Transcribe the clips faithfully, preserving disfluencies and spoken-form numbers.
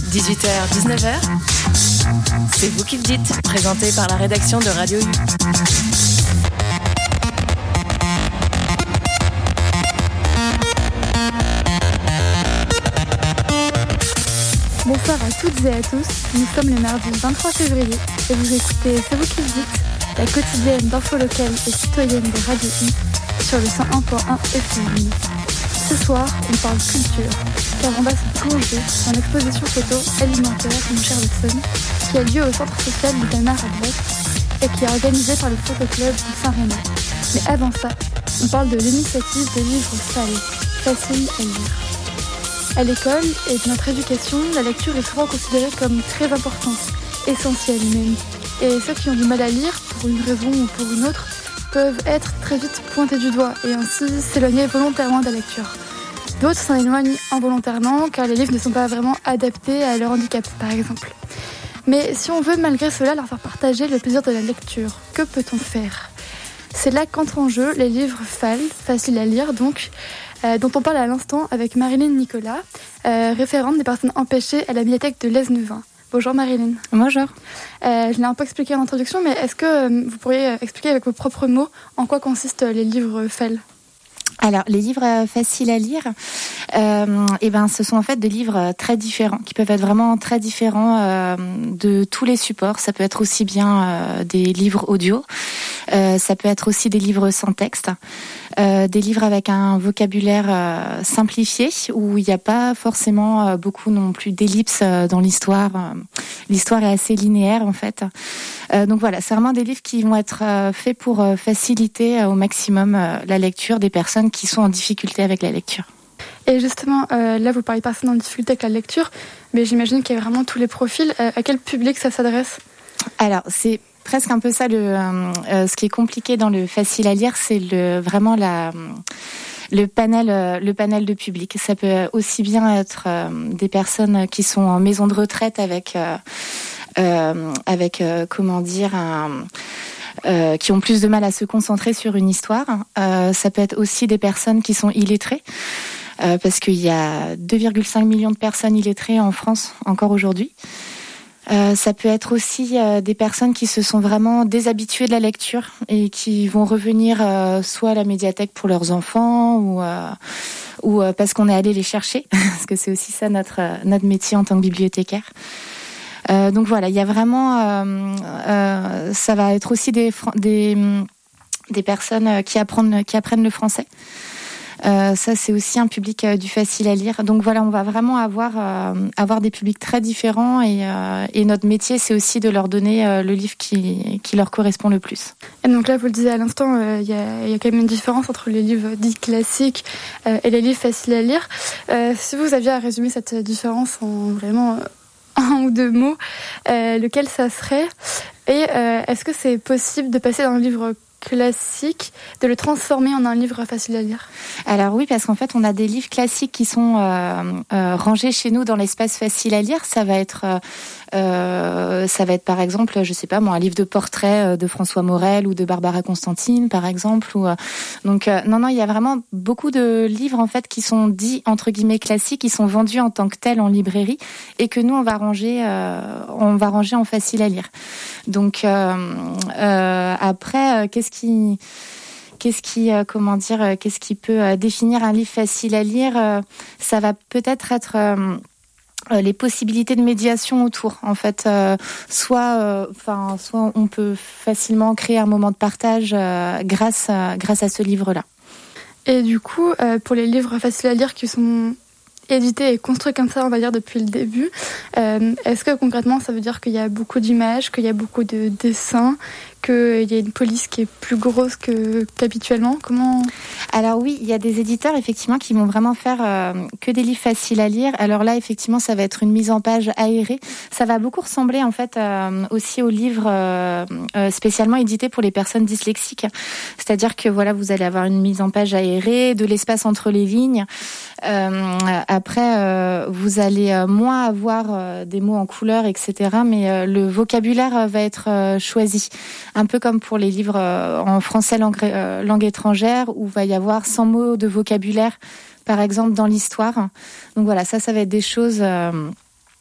dix-huit heures dix-neuf heures, c'est vous qui le dites, présenté par la rédaction de Radio U. Bonsoir à toutes et à tous, nous sommes le mardi vingt-trois février et vous écoutez C'est vous qui le dites, la quotidienne d'infos locales et citoyennes de Radio U sur le cent un point un F M. Ce soir, on parle culture, car on va se plonger dans l'exposition photo alimentaire Mon cher Watson, qui a lieu au centre social du Damar à Brest et qui est organisée par le Photoclub de Saint-Rémy. Mais avant ça, on parle de l'initiative des livres sales, faciles à lire. À l'école et de notre éducation, la lecture est souvent considérée comme très importante, essentielle même. Et ceux qui ont du mal à lire, pour une raison ou pour une autre, peuvent être très vite pointés du doigt et ainsi s'éloigner volontairement de la lecture. D'autres s'en éloignent involontairement car les livres ne sont pas vraiment adaptés à leur handicap, par exemple. Mais si on veut malgré cela leur faire partager le plaisir de la lecture, que peut-on faire ? C'est là qu'entrent en jeu les livres F A L, faciles à lire donc, euh, dont on parle à l'instant avec Marilyn Nicolas, euh, référente des personnes empêchées à la bibliothèque de Lesneven. Bonjour Marilyn. Bonjour. Euh, je l'ai un peu expliqué en introduction, mais est-ce que euh, vous pourriez expliquer avec vos propres mots en quoi consistent les livres F A L ? Alors, les livres euh, faciles à lire, euh, eh ben, ce sont en fait des livres très différents, qui peuvent être vraiment très différents euh, de tous les supports. Ça peut être aussi bien euh, des livres audio, euh, ça peut être aussi des livres sans texte, euh, des livres avec un vocabulaire euh, simplifié, où il n'y a pas forcément euh, beaucoup non plus d'ellipses euh, dans l'histoire. L'histoire est assez linéaire en fait. Euh, donc voilà, c'est vraiment des livres qui vont être euh, faits pour euh, faciliter euh, au maximum euh, la lecture des personnes qui sont en difficulté avec la lecture. Et justement, euh, là vous parlez de personnes en difficulté avec la lecture, mais j'imagine qu'il y a vraiment tous les profils. Euh, à quel public ça s'adresse ? Alors c'est presque un peu ça, le, euh, ce qui est compliqué dans le facile à lire, c'est le, vraiment la... Le panel, le panel de public. Ça peut aussi bien être euh, des personnes qui sont en maison de retraite avec, euh, euh, avec euh, comment dire, un, euh, qui ont plus de mal à se concentrer sur une histoire. Euh, ça peut être aussi des personnes qui sont illettrées, euh, parce qu'il y a deux virgule cinq millions de personnes illettrées en France encore aujourd'hui. Euh, ça peut être aussi euh, des personnes qui se sont vraiment déshabituées de la lecture et qui vont revenir euh, soit à la médiathèque pour leurs enfants ou, euh, ou euh, parce qu'on est allé les chercher, parce que c'est aussi ça notre, euh, notre métier en tant que bibliothécaire. Euh, donc voilà, il y a vraiment... Euh, euh, ça va être aussi des, des, des personnes qui apprennent, qui apprennent le français. Euh, ça, c'est aussi un public euh, du facile à lire. Donc voilà, on va vraiment avoir, euh, avoir des publics très différents et, euh, et notre métier, c'est aussi de leur donner euh, le livre qui, qui leur correspond le plus. Et donc là, vous le disiez à l'instant, il euh, y, a, y a quand même une différence entre les livres dits classiques euh, et les livres faciles à lire. Euh, si vous aviez à résumer cette différence en vraiment euh, un ou deux mots, euh, lequel ça serait ? Et euh, est-ce que c'est possible de passer d'un livre classique, de le transformer en un livre facile à lire ? Alors oui, parce qu'en fait, on a des livres classiques qui sont euh, euh, rangés chez nous dans l'espace facile à lire. Ça va être, euh, ça va être par exemple, je sais pas moi, un livre de portrait de François Morel ou de Barbara Constantine, par exemple. Ou, euh, donc euh, non, non, il y a vraiment beaucoup de livres en fait qui sont dits entre guillemets classiques, qui sont vendus en tant que tels en librairie et que nous on va ranger, euh, on va ranger en facile à lire. Donc euh, euh, après, euh, qu'est-ce qui Qu'est-ce qui, euh, comment dire, euh, qu'est-ce qui peut euh, définir un livre facile à lire ? euh, Ça va peut-être être euh, euh, les possibilités de médiation autour. En fait, euh, soit, enfin, euh, soit on peut facilement créer un moment de partage euh, grâce, euh, grâce à ce livre-là. Et du coup, euh, pour les livres faciles à lire qui sont édité et construit comme ça, on va dire, depuis le début. Euh, est-ce que concrètement, ça veut dire qu'il y a beaucoup d'images, qu'il y a beaucoup de dessins, qu'il y a une police qui est plus grosse que, qu'habituellement ? Comment... Alors oui, il y a des éditeurs effectivement qui vont vraiment faire euh, que des livres faciles à lire. Alors là, effectivement, ça va être une mise en page aérée. Ça va beaucoup ressembler en fait euh, aussi aux livres euh, euh, spécialement édités pour les personnes dyslexiques. C'est-à-dire que voilà, vous allez avoir une mise en page aérée, de l'espace entre les lignes. Euh, après, euh, vous allez euh, moins avoir euh, des mots en couleur, et cetera. Mais euh, le vocabulaire euh, va être euh, choisi. Un peu comme pour les livres euh, en français langue, euh, langue étrangère, où il va y avoir cent mots de vocabulaire, par exemple, dans l'histoire. Donc voilà, ça, ça va être des choses... Euh,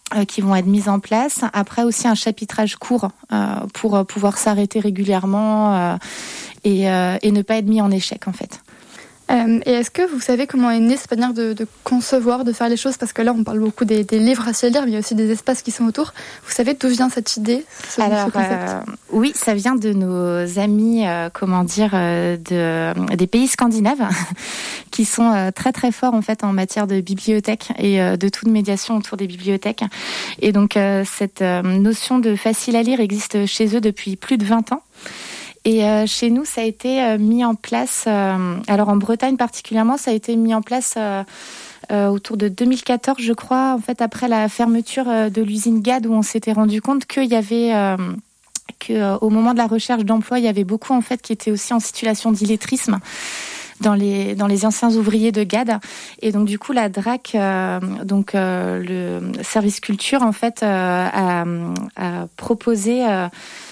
euh, qui vont être mises en place. Après aussi un chapitrage court euh, pour euh, pouvoir s'arrêter régulièrement euh, et, euh, et ne pas être mis en échec en fait. Euh, et est-ce que vous savez comment est née cette manière de, de concevoir, de faire les choses? Parce que là, on parle beaucoup des, des livres à lire, mais il y a aussi des espaces qui sont autour. Vous savez d'où vient cette idée, ce, Alors, ce concept? euh, oui, ça vient de nos amis, euh, comment dire, euh, de, des pays scandinaves, qui sont euh, très très forts en fait en matière de bibliothèque et euh, de toute médiation autour des bibliothèques. Et donc, euh, cette euh, notion de facile à lire existe chez eux depuis plus de vingt ans. Et euh, chez nous, ça a été euh, mis en place, euh, alors en Bretagne particulièrement, ça a été mis en place euh, euh, autour de deux mille quatorze, je crois, en fait, après la fermeture euh, de l'usine Gad, où on s'était rendu compte qu'il y avait, euh, que, euh, au moment de la recherche d'emploi, il y avait beaucoup en fait qui étaient aussi en situation d'illettrisme dans les dans les anciens ouvriers de Gad. Et donc du coup, la D R A C, euh, donc euh, le service culture, en fait, euh, a, a proposé euh,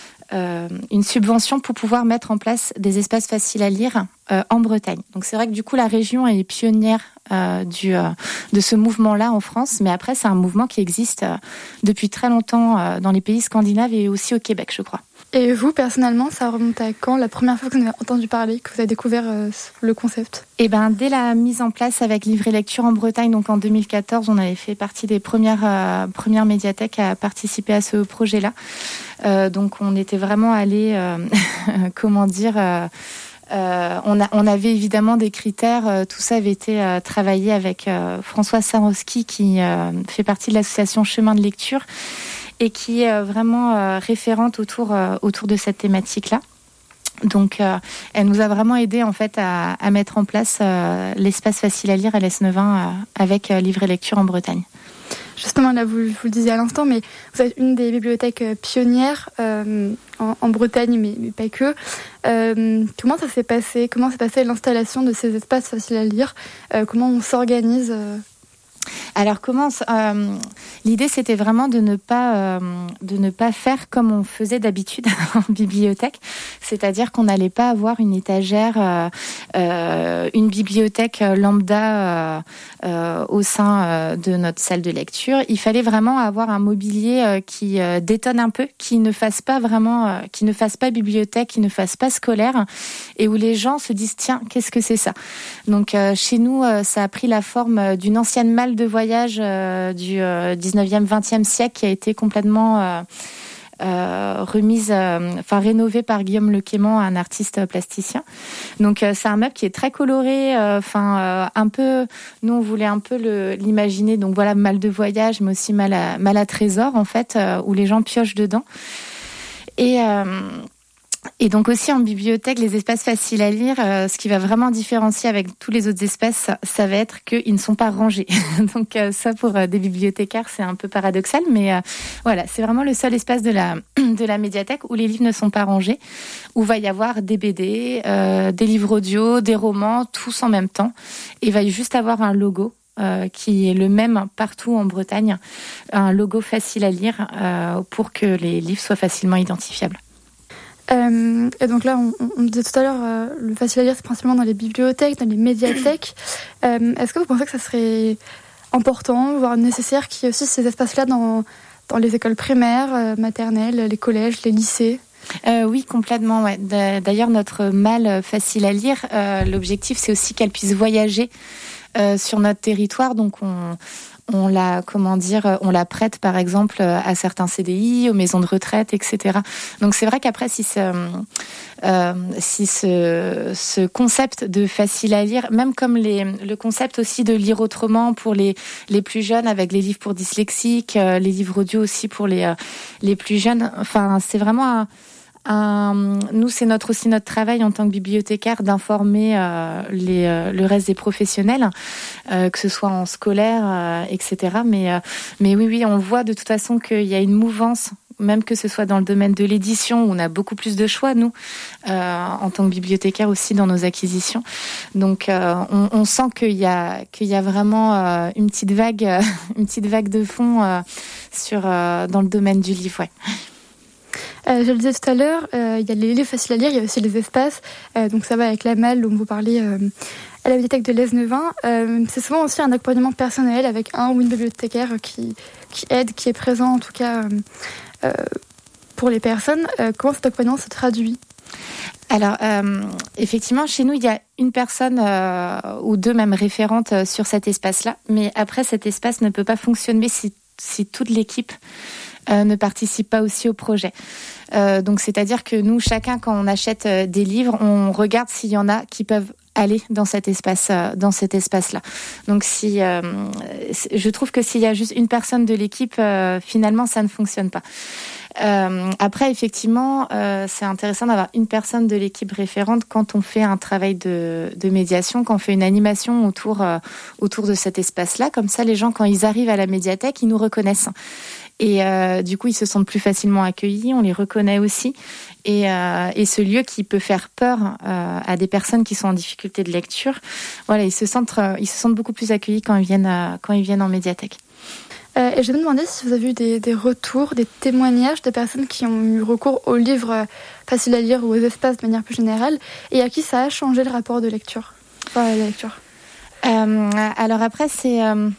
Euh, une subvention pour pouvoir mettre en place des espaces faciles à lire euh, en Bretagne. Donc c'est vrai que du coup la région est pionnière euh, du, euh, de ce mouvement-là en France, mais après c'est un mouvement qui existe euh, depuis très longtemps euh, dans les pays scandinaves et aussi au Québec, je crois. Et vous, personnellement, ça remonte à quand, la première fois que vous avez entendu parler, que vous avez découvert euh, le concept? Eh ben, dès la mise en place avec Livre et Lecture en Bretagne, donc en deux mille quatorze, on avait fait partie des premières, euh, premières médiathèques à participer à ce projet-là. Euh, donc on était vraiment allés, euh, comment dire... Euh, Euh, on, a, on avait évidemment des critères, euh, tout ça avait été euh, travaillé avec euh, Françoise Sarowski qui euh, fait partie de l'association Chemin de Lecture et qui est euh, vraiment euh, référente autour, euh, autour de cette thématique-là. Donc euh, elle nous a vraiment aidé en fait à, à mettre en place euh, l'espace facile à lire à l'Esnevin euh, avec euh, Livre et Lecture en Bretagne. Justement, là, vous, vous le disiez à l'instant, mais vous êtes une des bibliothèques pionnières euh, en, en Bretagne, mais, mais pas que. Euh, comment ça s'est passé? Comment s'est passée l'installation de ces espaces faciles à lire? euh, Comment on s'organise euh... Alors comment euh, l'idée c'était vraiment de ne pas euh, de ne pas faire comme on faisait d'habitude en bibliothèque, c'est-à-dire qu'on n'allait pas avoir une étagère, euh, euh, une bibliothèque lambda euh, euh, au sein euh, de notre salle de lecture. Il fallait vraiment avoir un mobilier euh, qui euh, détonne un peu, qui ne fasse pas vraiment, euh, qui ne fasse pas bibliothèque, qui ne fasse pas scolaire, et où les gens se disent tiens qu'est-ce que c'est ça. Donc euh, chez nous euh, ça a pris la forme d'une ancienne malle de voyage euh, du euh, dix-neuvième vingtième siècle qui a été complètement euh, euh, remise, euh, enfin rénovée par Guillaume Lequément, un artiste plasticien. Donc euh, c'est un meuble qui est très coloré, enfin euh, euh, un peu, nous on voulait un peu le, l'imaginer, donc voilà, malle de voyage, mais aussi malle à, malle à trésor en fait, euh, où les gens piochent dedans. Et euh, Et donc aussi en bibliothèque, les espaces faciles à lire, euh, ce qui va vraiment différencier avec tous les autres espaces, ça, ça va être qu'ils ne sont pas rangés. Donc euh, ça pour euh, des bibliothécaires, c'est un peu paradoxal, mais euh, voilà, c'est vraiment le seul espace de la de la médiathèque où les livres ne sont pas rangés, où va y avoir des B D, euh, des livres audio, des romans, tous en même temps, et il va juste avoir un logo. Euh, qui est le même partout en Bretagne, un logo facile à lire euh, pour que les livres soient facilement identifiables. Euh, et donc là, on, on disait tout à l'heure, euh, le facile à lire, c'est principalement dans les bibliothèques, dans les médiathèques. Euh, est-ce que vous pensez que ça serait important, voire nécessaire, qu'il y ait aussi ces espaces-là dans, dans les écoles primaires, euh, maternelles, les collèges, les lycées ? Euh, oui, complètement. Ouais. D'ailleurs, notre malle facile à lire, euh, l'objectif, c'est aussi qu'elle puisse voyager euh, sur notre territoire. Donc, on... On la, comment dire, on la prête par exemple à certains C D I, aux maisons de retraite, et cetera. Donc c'est vrai qu'après, si ce, euh, si ce, ce concept de facile à lire, même comme les, le concept aussi de lire autrement pour les, les plus jeunes, avec les livres pour dyslexiques, euh, les livres audio aussi pour les, euh, les plus jeunes. Enfin, c'est vraiment un, un, nous, c'est notre aussi notre travail en tant que bibliothécaire d'informer euh, les, euh, le reste des professionnels, euh, que ce soit en scolaire, euh, et cetera. Mais, euh, mais oui, oui, on voit de toute façon qu'il y a une mouvance, même que ce soit dans le domaine de l'édition, où on a beaucoup plus de choix, nous, euh, en tant que bibliothécaire aussi, dans nos acquisitions. Donc, euh, on, on sent qu'il y a, qu'il y a vraiment euh, une petite vague, euh, une petite vague de fond euh, sur, euh, dans le domaine du livre, ouais. Euh, je le disais tout à l'heure, euh, il y a les livres faciles à lire, il y a aussi les espaces. Euh, donc ça va avec la malle dont vous parliez euh, à la bibliothèque de Lesneven, euh, c'est souvent aussi un accompagnement personnel avec un ou une bibliothécaire qui, qui aide, qui est présent en tout cas euh, euh, pour les personnes. Euh, comment cet accompagnement se traduit ? Alors, euh, effectivement, chez nous, il y a une personne euh, ou deux même référentes euh, sur cet espace-là. Mais après, cet espace ne peut pas fonctionner si, si toute l'équipe euh, ne participe pas aussi au projet. Euh, donc, c'est-à-dire que nous, chacun, quand on achète euh, des livres, on regarde s'il y en a qui peuvent aller dans cet espace, euh, dans cet espace-là. Donc, si euh, je trouve que s'il y a juste une personne de l'équipe, euh, finalement, ça ne fonctionne pas. Euh, après, effectivement, euh, c'est intéressant d'avoir une personne de l'équipe référente quand on fait un travail de, de médiation, quand on fait une animation autour, euh, autour de cet espace-là. Comme ça, les gens, quand ils arrivent à la médiathèque, ils nous reconnaissent. Et euh, du coup, ils se sentent plus facilement accueillis, on les reconnaît aussi. Et, euh, et ce lieu qui peut faire peur euh, à des personnes qui sont en difficulté de lecture, voilà, ils se sentent, euh, ils se sentent beaucoup plus accueillis quand ils viennent, euh, quand ils viennent en médiathèque. Euh, et je me demandais si vous avez eu des, des retours, des témoignages de personnes qui ont eu recours aux livres faciles à lire ou aux espaces de manière plus générale, et à qui ça a changé le rapport de lecture, enfin, à la lecture. Euh, alors après, c'est... Euh...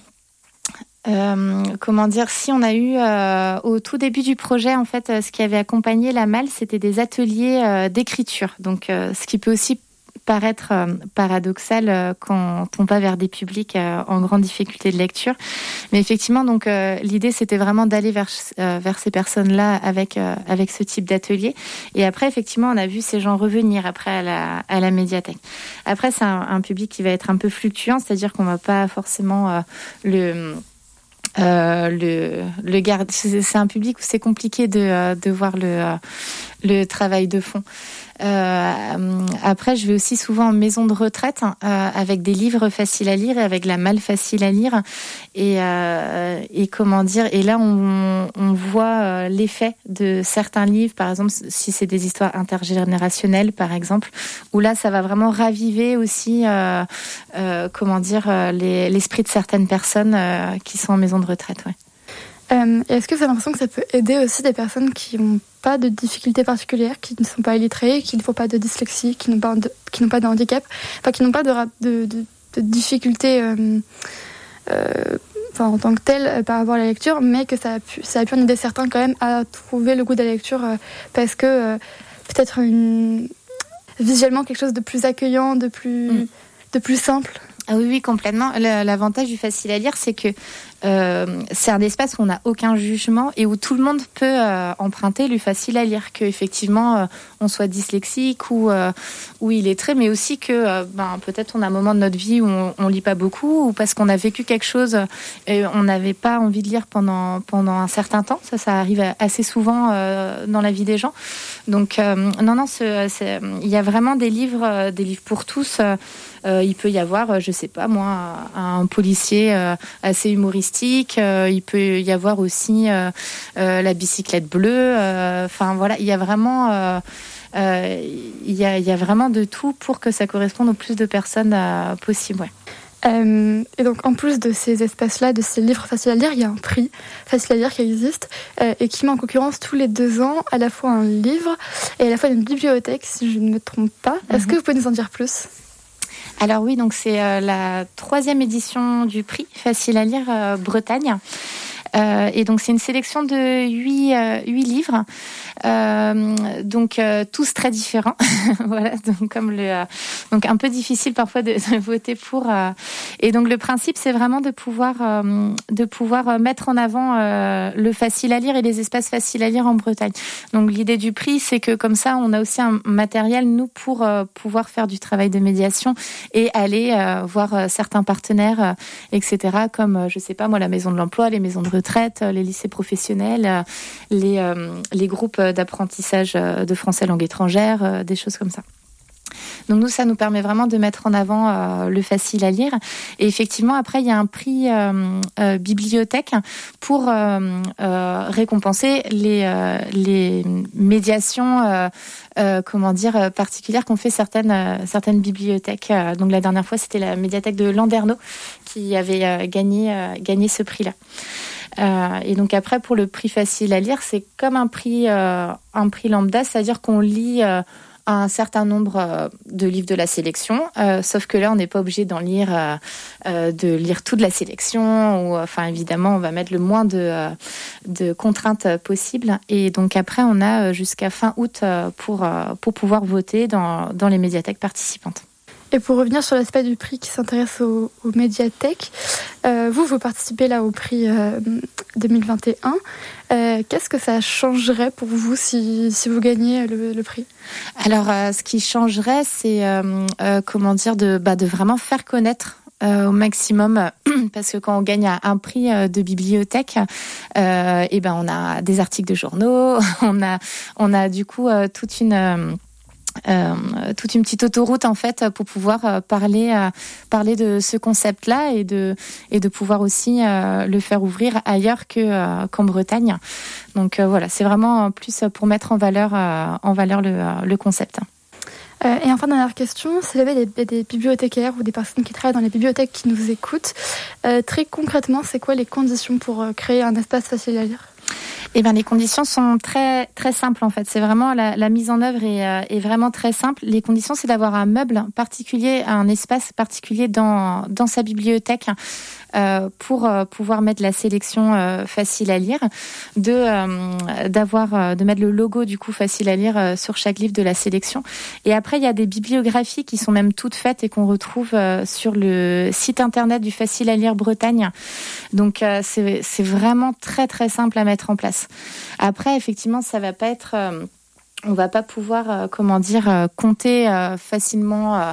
Euh, comment dire, si on a eu euh, au tout début du projet, en fait, euh, ce qui avait accompagné la Malle, c'était des ateliers euh, d'écriture. Donc, euh, ce qui peut aussi paraître euh, paradoxal euh, quand on va vers des publics euh, en grande difficulté de lecture. Mais effectivement, donc euh, l'idée, c'était vraiment d'aller vers euh, vers ces personnes-là avec euh, avec ce type d'atelier. Et après, effectivement, on a vu ces gens revenir après à la à la médiathèque. Après, c'est un, un public qui va être un peu fluctuant, c'est-à-dire qu'on va pas forcément euh, le Euh, le, le garde, c'est, c'est un public où c'est compliqué de, de voir le, le travail de fond. Euh, après, je vais aussi souvent en maison de retraite hein, euh, avec des livres faciles à lire et avec la Malle facile à lire. Et, euh, et comment dire, et là, on, on voit euh, l'effet de certains livres, par exemple, si c'est des histoires intergénérationnelles, par exemple, où là, ça va vraiment raviver aussi, euh, euh, comment dire, euh, les, l'esprit de certaines personnes euh, qui sont en maison de retraite. Ouais. Euh, est-ce que vous avez l'impression que ça peut aider aussi des personnes qui n'ont pas de difficultés particulières, qui ne sont pas illettrées, qui ne font pas de dyslexie, qui n'ont pas de, qui n'ont pas de handicap, enfin qui n'ont pas de, de, de, de difficultés euh, euh, enfin, en tant que telles euh, par rapport à la lecture, mais que ça a pu, ça a pu en aider certains quand même à trouver le goût de la lecture euh, parce que euh, peut-être une, visuellement quelque chose de plus accueillant, de plus, mmh. de plus simple. Ah oui, oui, complètement. L'avantage du facile à lire, c'est que euh, c'est un espace où on n'a aucun jugement et où tout le monde peut euh, emprunter le facile à lire, qu'effectivement euh, on soit dyslexique ou euh, ou illettré, mais aussi que euh, ben, peut-être on a un moment de notre vie où on, on lit pas beaucoup ou parce qu'on a vécu quelque chose et on n'avait pas envie de lire pendant pendant un certain temps. Ça, ça arrive assez souvent euh, dans la vie des gens. Donc euh, non, non, c'est, c'est, il y a vraiment des livres, des livres pour tous. Euh, il peut y avoir, je sais pas moi, un policier euh, assez humoristique. Euh, il peut y avoir aussi euh, euh, la bicyclette bleue. Enfin euh, voilà, il y a vraiment, euh, euh, il y a, il y a vraiment de tout pour que ça corresponde au plus de personnes euh, possible. Ouais. Euh, et donc en plus de ces espaces-là, de ces livres faciles à lire, il y a un prix facile à lire qui existe euh, et qui met en concurrence tous les deux ans à la fois un livre et à la fois une bibliothèque, si je ne me trompe pas. Mm-hmm. Est-ce que vous pouvez nous en dire plus ? Alors oui, donc c'est euh, la troisième édition du prix Facile à lire euh, Bretagne. Euh, et donc c'est une sélection de huit, euh, huit livres, euh, donc euh, tous très différents. Voilà, donc comme le, euh, donc un peu difficile parfois de, de voter pour. Euh, et donc le principe, c'est vraiment de pouvoir, euh, de pouvoir mettre en avant euh, le facile à lire et les espaces faciles à lire en Bretagne. Donc l'idée du prix, c'est que comme ça, on a aussi un matériel nous pour euh, pouvoir faire du travail de médiation et aller euh, voir euh, certains partenaires, euh, et cetera. Comme euh, je sais pas moi, la Maison de l'Emploi, les maisons de retraite, les lycées professionnels, les, euh, les groupes d'apprentissage de français langue étrangère, euh, des choses comme ça. Donc nous, ça nous permet vraiment de mettre en avant euh, le facile à lire. Et effectivement, après, il y a un prix euh, euh, bibliothèque pour euh, euh, récompenser les, euh, les médiations, euh, euh, comment dire, particulières qu'ont fait certaines, euh, certaines bibliothèques. Euh, donc la dernière fois, c'était la médiathèque de Landerneau qui avait euh, gagné, euh, gagné ce prix-là. Euh, et donc après, pour le prix facile à lire, c'est comme un prix, euh, un prix lambda, c'est-à-dire qu'on lit... Euh, un certain nombre euh, de livres de la sélection, euh, sauf que là, on n'est pas obligé d'en lire, euh, euh, de lire toute la sélection. Ou, enfin, évidemment, on va mettre le moins de, euh, de contraintes possibles. Et donc après, on a jusqu'à fin août euh, pour, euh, pour pouvoir voter dans, dans les médiathèques participantes. Et pour revenir sur l'aspect du prix qui s'intéresse aux, aux médiathèques, euh, vous, vous participez là au prix euh, deux mille vingt et un. Euh, qu'est-ce que ça changerait pour vous si, si vous gagnez le, le prix ? Alors, euh, ce qui changerait, c'est euh, euh, comment dire, de, bah, de vraiment faire connaître Euh, au maximum, parce que quand on gagne un prix de bibliothèque, euh, et ben on a des articles de journaux, on a on a du coup euh, toute une euh, euh, toute une petite autoroute en fait pour pouvoir euh, parler euh, parler de ce concept-là et de et de pouvoir aussi euh, le faire ouvrir ailleurs que euh, qu'en Bretagne. Donc euh, voilà, c'est vraiment plus pour mettre en valeur euh, en valeur le le concept. Euh, et enfin, dernière question, s'il y avait des, des bibliothécaires ou des personnes qui travaillent dans les bibliothèques qui nous écoutent, euh, très concrètement, c'est quoi les conditions pour euh, créer un espace facile à lire ? Eh bien, les conditions sont très très simples en fait. C'est vraiment la, la mise en œuvre est, euh, est vraiment très simple. Les conditions, c'est d'avoir un meuble particulier, un espace particulier dans dans sa bibliothèque. Euh, pour euh, pouvoir mettre la sélection euh, facile à lire, de euh, d'avoir euh, de mettre le logo du coup facile à lire euh, sur chaque livre de la sélection. Et après il y a des bibliographies qui sont même toutes faites et qu'on retrouve euh, sur le site internet du Facile à lire Bretagne. Donc euh, c'est c'est vraiment très très simple à mettre en place. Après effectivement ça va pas être euh, on va pas pouvoir euh, comment dire euh, compter euh, facilement euh,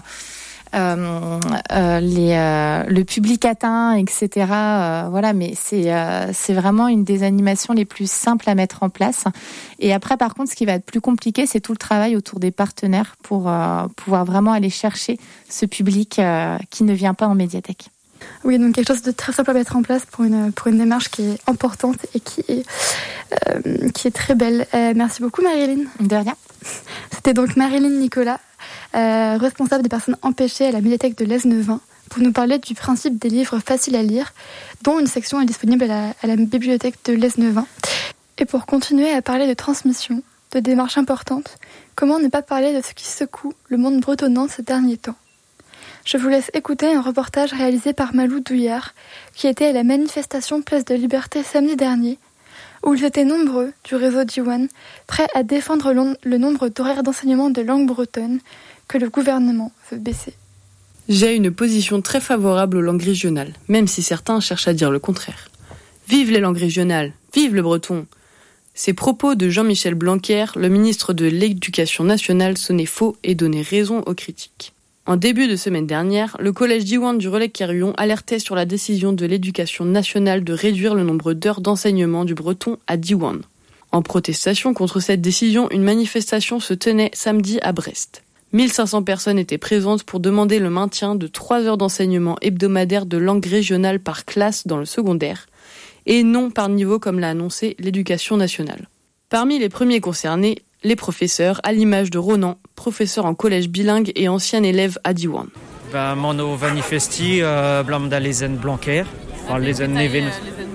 Euh, euh, les, euh, le public atteint, et cetera. Euh, voilà, mais c'est euh, c'est vraiment une des animations les plus simples à mettre en place. Et après, par contre, ce qui va être plus compliqué, c'est tout le travail autour des partenaires pour euh, pouvoir vraiment aller chercher ce public euh, qui ne vient pas en médiathèque. Oui, donc quelque chose de très simple à mettre en place pour une, pour une démarche qui est importante et qui est, euh, qui est très belle. Euh, merci beaucoup, Marie-Hélène. De rien. C'était donc Marie-Hélène Nicolas, euh, responsable des personnes empêchées à la médiathèque de Lesneven, pour nous parler du principe des livres faciles à lire, dont une section est disponible à la, à la bibliothèque de Lesneven. Et pour continuer à parler de transmission, de démarches importantes, comment ne pas parler de ce qui secoue le monde bretonnant ces derniers temps ? Je vous laisse écouter un reportage réalisé par Malou Douillard, qui était à la manifestation Place de Liberté samedi dernier, où ils étaient nombreux du réseau Diwan, prêts à défendre le nombre d'horaires d'enseignement de langue bretonne que le gouvernement veut baisser. J'ai une position très favorable aux langues régionales, même si certains cherchent à dire le contraire. Vive les langues régionales, vive le breton ! Ces propos de Jean-Michel Blanquer, le ministre de l'Éducation nationale, sonnaient faux et donnaient raison aux critiques. En début de semaine dernière, le collège Diwan du Relais-Carillon alertait sur la décision de l'Éducation nationale de réduire le nombre d'heures d'enseignement du breton à Diwan. En protestation contre cette décision, une manifestation se tenait samedi à Brest. mille cinq cents personnes étaient présentes pour demander le maintien de trois heures d'enseignement hebdomadaire de langue régionale par classe dans le secondaire, et non par niveau comme l'a annoncé l'Éducation nationale. Parmi les premiers concernés, les professeurs, à l'image de Ronan, professeur en collège bilingue et ancien élève à Diwan. Ben, mono manifesti, euh, blam da lezen Blanquer, enfin lezen neven.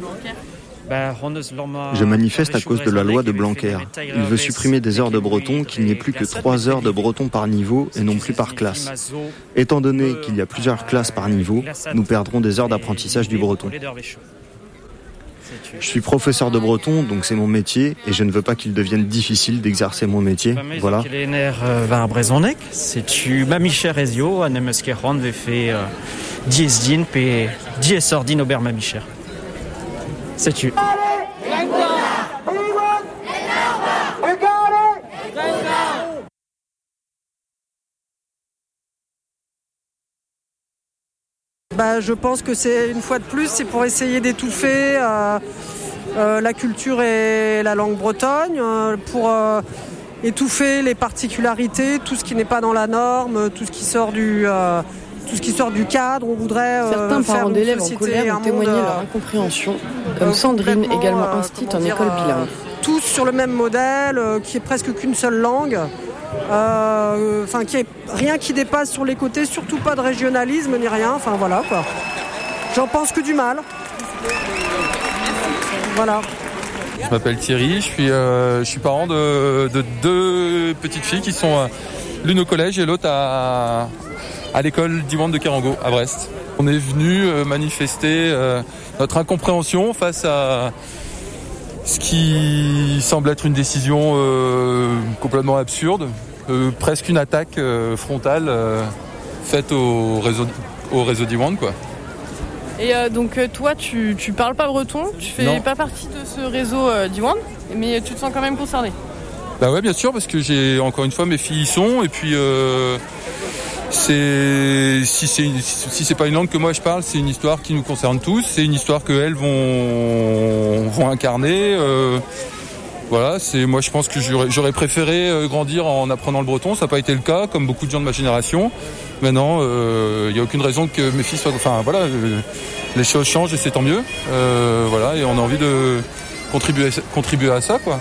Je manifeste à cause de la loi de Blanquer. Il veut supprimer des heures de breton, qu'il n'y ait plus que trois heures de breton par niveau et non plus par classe. Étant donné qu'il y a plusieurs classes par niveau, nous perdrons des heures d'apprentissage du breton. Je suis professeur de breton, donc c'est mon métier, et je ne veux pas qu'il devienne difficile d'exercer mon métier. Voilà. C'est-tu mamicher ezio, anemeskeron ve fait dies din pe dies ordin ober mamicher. C'est-tu. Bah, je pense que c'est une fois de plus, c'est pour essayer d'étouffer euh, euh, la culture et la langue bretonne, euh, pour euh, étouffer les particularités, tout ce qui n'est pas dans la norme, tout ce qui sort du, euh, tout ce qui sort du cadre. On voudrait euh, certains faire parents d'élèves en colère ont témoigné monde, leur incompréhension, comme euh, Sandrine, également euh, instite en dire, école bilingue. Euh, tous sur le même modèle, euh, qui est presque qu'une seule langue. Euh, enfin, qui est rien qui dépasse sur les côtés, surtout pas de régionalisme ni rien. Enfin voilà quoi. J'en pense que du mal. Voilà. Je m'appelle Thierry, je suis, euh, je suis parent de, de deux petites filles qui sont, euh, l'une au collège et l'autre à, à l'école Diwan de Kerango, à Brest. On est venu manifester notre incompréhension face à ce qui semble être une décision euh, complètement absurde, euh, presque une attaque euh, frontale euh, faite au réseau, au réseau Diwan, quoi. Et euh, donc euh, toi, tu, tu parles pas breton, tu fais non. pas partie de ce réseau euh, Diwan, mais tu te sens quand même concerné. Bah ouais, bien sûr, parce que j'ai encore une fois mes filles y sont, et puis euh, c'est si c'est une, si c'est pas une langue que moi je parle, c'est une histoire qui nous concerne tous, c'est une histoire que elles vont vont incarner. Euh, voilà, c'est moi je pense que j'aurais, j'aurais préféré grandir en apprenant le breton, ça n'a pas été le cas, comme beaucoup de gens de ma génération. Maintenant, il euh, n'y a aucune raison que mes filles soient, enfin voilà, euh, les choses changent et c'est tant mieux. Euh, voilà, et on a envie de contribuer contribuer à ça, quoi.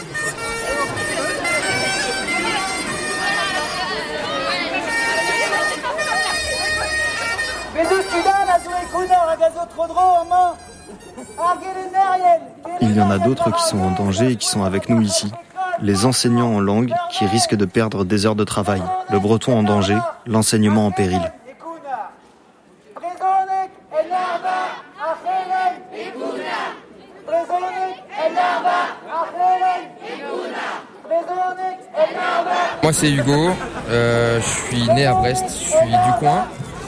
Il y en a d'autres qui sont en danger et qui sont avec nous ici. Les enseignants en langue qui risquent de perdre des heures de travail. Le breton en danger, l'enseignement en péril. Moi c'est Hugo, euh, je suis né à Brest, je suis du coin.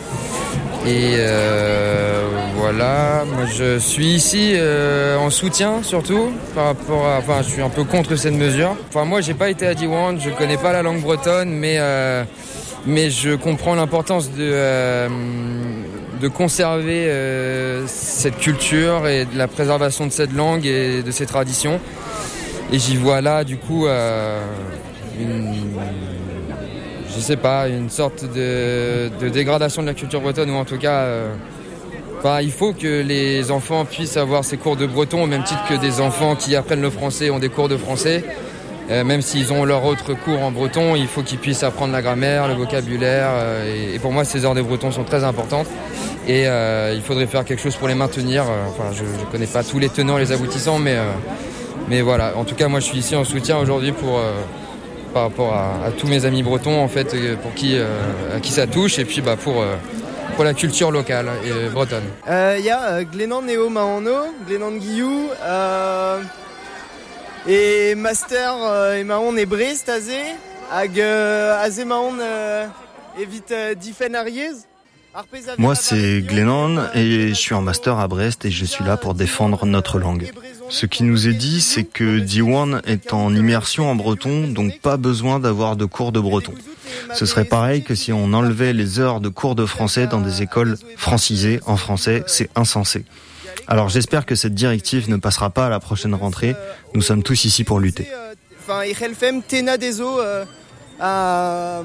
Et euh, voilà, moi je suis ici euh, en soutien surtout par rapport à, enfin je suis un peu contre cette mesure. Enfin moi j'ai pas été à Diwan, je connais pas la langue bretonne, mais euh, mais je comprends l'importance de euh, de conserver euh, cette culture et de la préservation de cette langue et de ses traditions. Et j'y vois là du coup euh, une je sais pas, une sorte de, de dégradation de la culture bretonne, ou en tout cas, euh, bah, il faut que les enfants puissent avoir ces cours de breton, au même titre que des enfants qui apprennent le français ont des cours de français. Euh, même s'ils ont leur autre cours en breton, il faut qu'ils puissent apprendre la grammaire, le vocabulaire. Euh, et, et pour moi, ces heures de breton sont très importantes. Et euh, il faudrait faire quelque chose pour les maintenir. Enfin, je ne connais pas tous les tenants et les aboutissants, mais, euh, mais voilà. En tout cas, moi, je suis ici en soutien aujourd'hui pour... Euh, par rapport à, à tous mes amis bretons en fait, pour qui, euh, à qui ça touche, et puis bah, pour, euh, pour la culture locale et bretonne. Il euh, y a euh, Glennon Neo Mahano, Glennon Guillou, euh, et Master euh, et Mahon et Brest azé, hag euh, azé Mahon euh, évite euh, Difen Ariez. Moi c'est Glennon et je suis en master à Brest et je suis là pour défendre notre langue. Ce qui nous est dit, c'est que Diwan est en immersion en breton, donc pas besoin d'avoir de cours de breton. Ce serait pareil que si on enlevait les heures de cours de français dans des écoles francisées en français, c'est insensé. Alors j'espère que cette directive ne passera pas à la prochaine rentrée. Nous sommes tous ici pour lutter. Enfin, Tena Deso à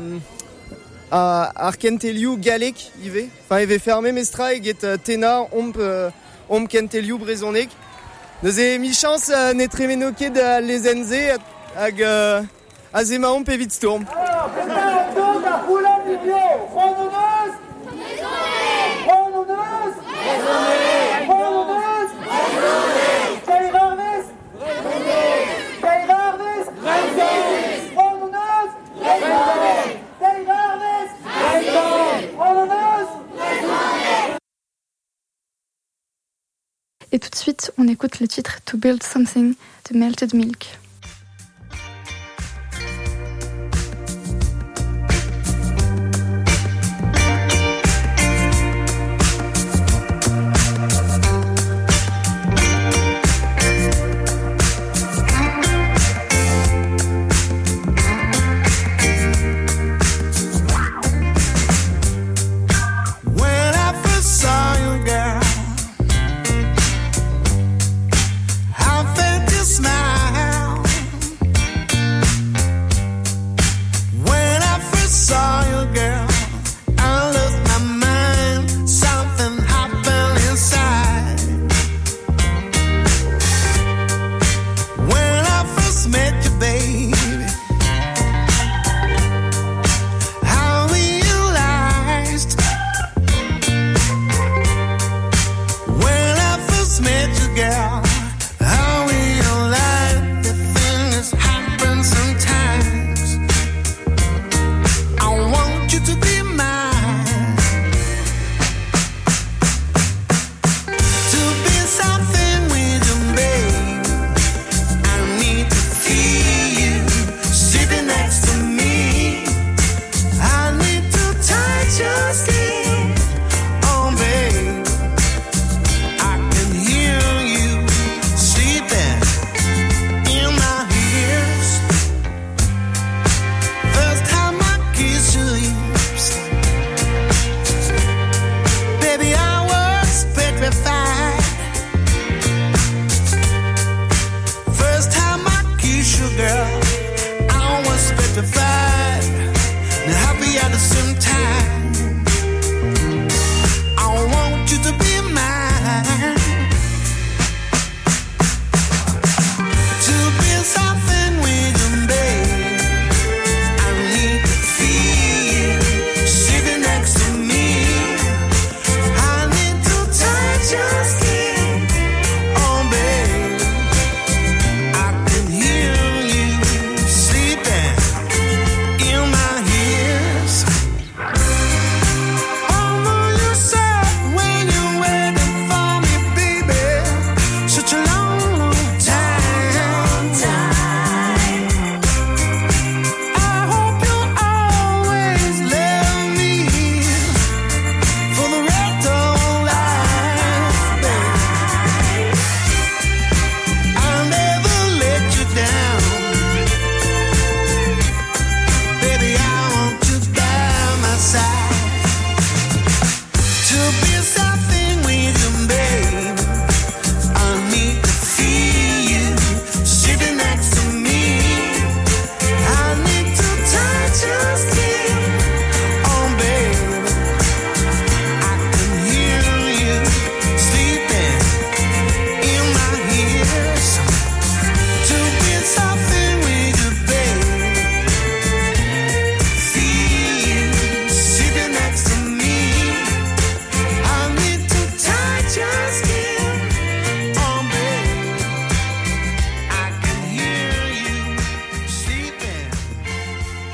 Arkenteliu Galek, il va. Enfin, il va fermer mes strikes et Tena Omp Omp Kenteliu Brezonek. Nous avons mis chance à notre ménoquet de les enze avec Azemaon Pevit Storm. Et tout de suite, on écoute le titre To Build Something de Melted Milk.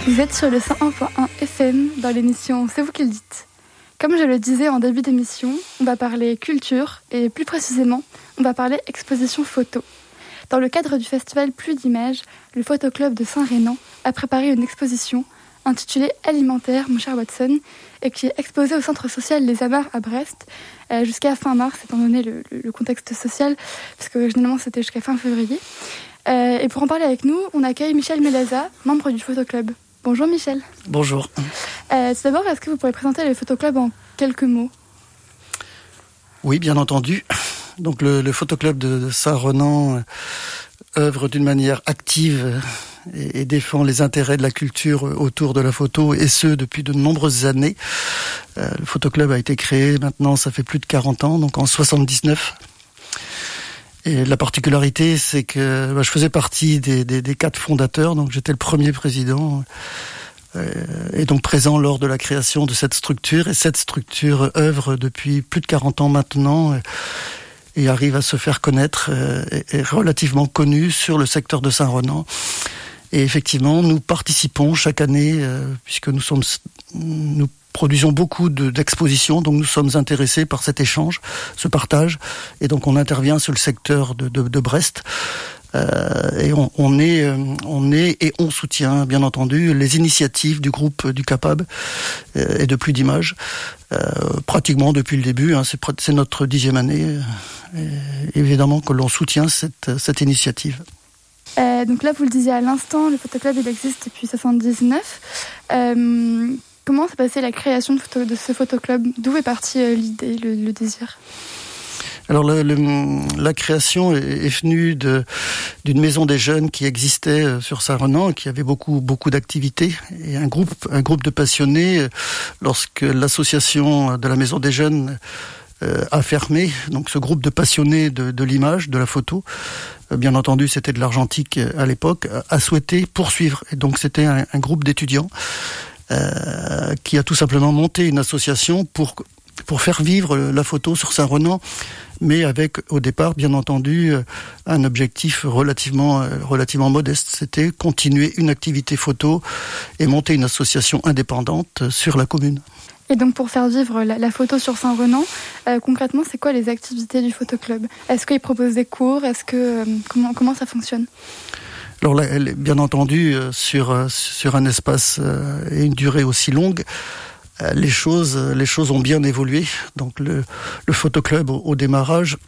Vous êtes sur le cent un point un F M dans l'émission C'est vous qui le dites. Comme je le disais en début d'émission, on va parler culture et plus précisément, on va parler exposition photo. Dans le cadre du festival Plus d'images, le Photoclub de Saint-Rénan a préparé une exposition intitulée Alimentaire, mon cher Watson, et qui est exposée au centre social Les Amars à Brest euh, jusqu'à fin mars, étant donné le, le, le contexte social, parce que généralement c'était jusqu'à fin février. Euh, et pour en parler avec nous, on accueille Michel Melaza, membre du Photoclub. Bonjour Michel. Bonjour. Euh, tout d'abord, est-ce que vous pourriez présenter le Photoclub en quelques mots ? Oui, bien entendu. Donc le, le Photoclub de Saint-Renan euh, œuvre d'une manière active et, et défend les intérêts de la culture autour de la photo, et ce depuis de nombreuses années. Euh, le Photoclub a été créé maintenant, ça fait plus de quarante ans, donc en soixante-dix-neuf. Et la particularité, c'est que bah, je faisais partie des, des, des quatre fondateurs, donc j'étais le premier président, euh, et donc présent lors de la création de cette structure. Et cette structure œuvre depuis plus de quarante ans maintenant, et, et arrive à se faire connaître, euh, et est relativement connue sur le secteur de Saint-Renan. Et effectivement, nous participons chaque année, euh, puisque nous sommes, nous produisons beaucoup de, d'expositions, donc nous sommes intéressés par cet échange, ce partage, et donc on intervient sur le secteur de, de, de Brest. Euh, et on, on est, on est et on soutient bien entendu les initiatives du groupe du Capab euh, et de Plus d'images, euh, pratiquement depuis le début. Hein, c'est, c'est notre dixième année. Euh, évidemment que l'on soutient cette, cette initiative. Euh, donc là, vous le disiez à l'instant, le Photoclub il existe depuis soixante-dix-neuf. Euh, comment s'est passée la création de, photo, de ce Photoclub ? D'où est partie euh, l'idée, le, le désir ? Alors le, le, la création est venue de, d'une maison des jeunes qui existait sur Saint-Renan, qui avait beaucoup beaucoup d'activités, et un groupe un groupe de passionnés, lorsque l'association de la maison des jeunes euh, a fermé, donc ce groupe de passionnés de, de l'image, de la photo, euh, bien entendu c'était de l'argentique à l'époque, a souhaité poursuivre. Et donc c'était un, un groupe d'étudiants euh, qui a tout simplement monté une association pour pour faire vivre la photo sur Saint-Renan, mais avec, au départ, bien entendu, un objectif relativement, relativement modeste. C'était continuer une activité photo et monter une association indépendante sur la commune. Et donc, pour faire vivre la, la photo sur Saint-Renan, euh, concrètement, c'est quoi les activités du Photoclub ? Est-ce qu'ils proposent des cours ? Est-ce que, euh, comment, comment ça fonctionne ? Alors là, bien entendu, sur, sur un espace et une durée aussi longue, Les choses, les choses ont bien évolué. Donc le, le Photoclub au, au démarrage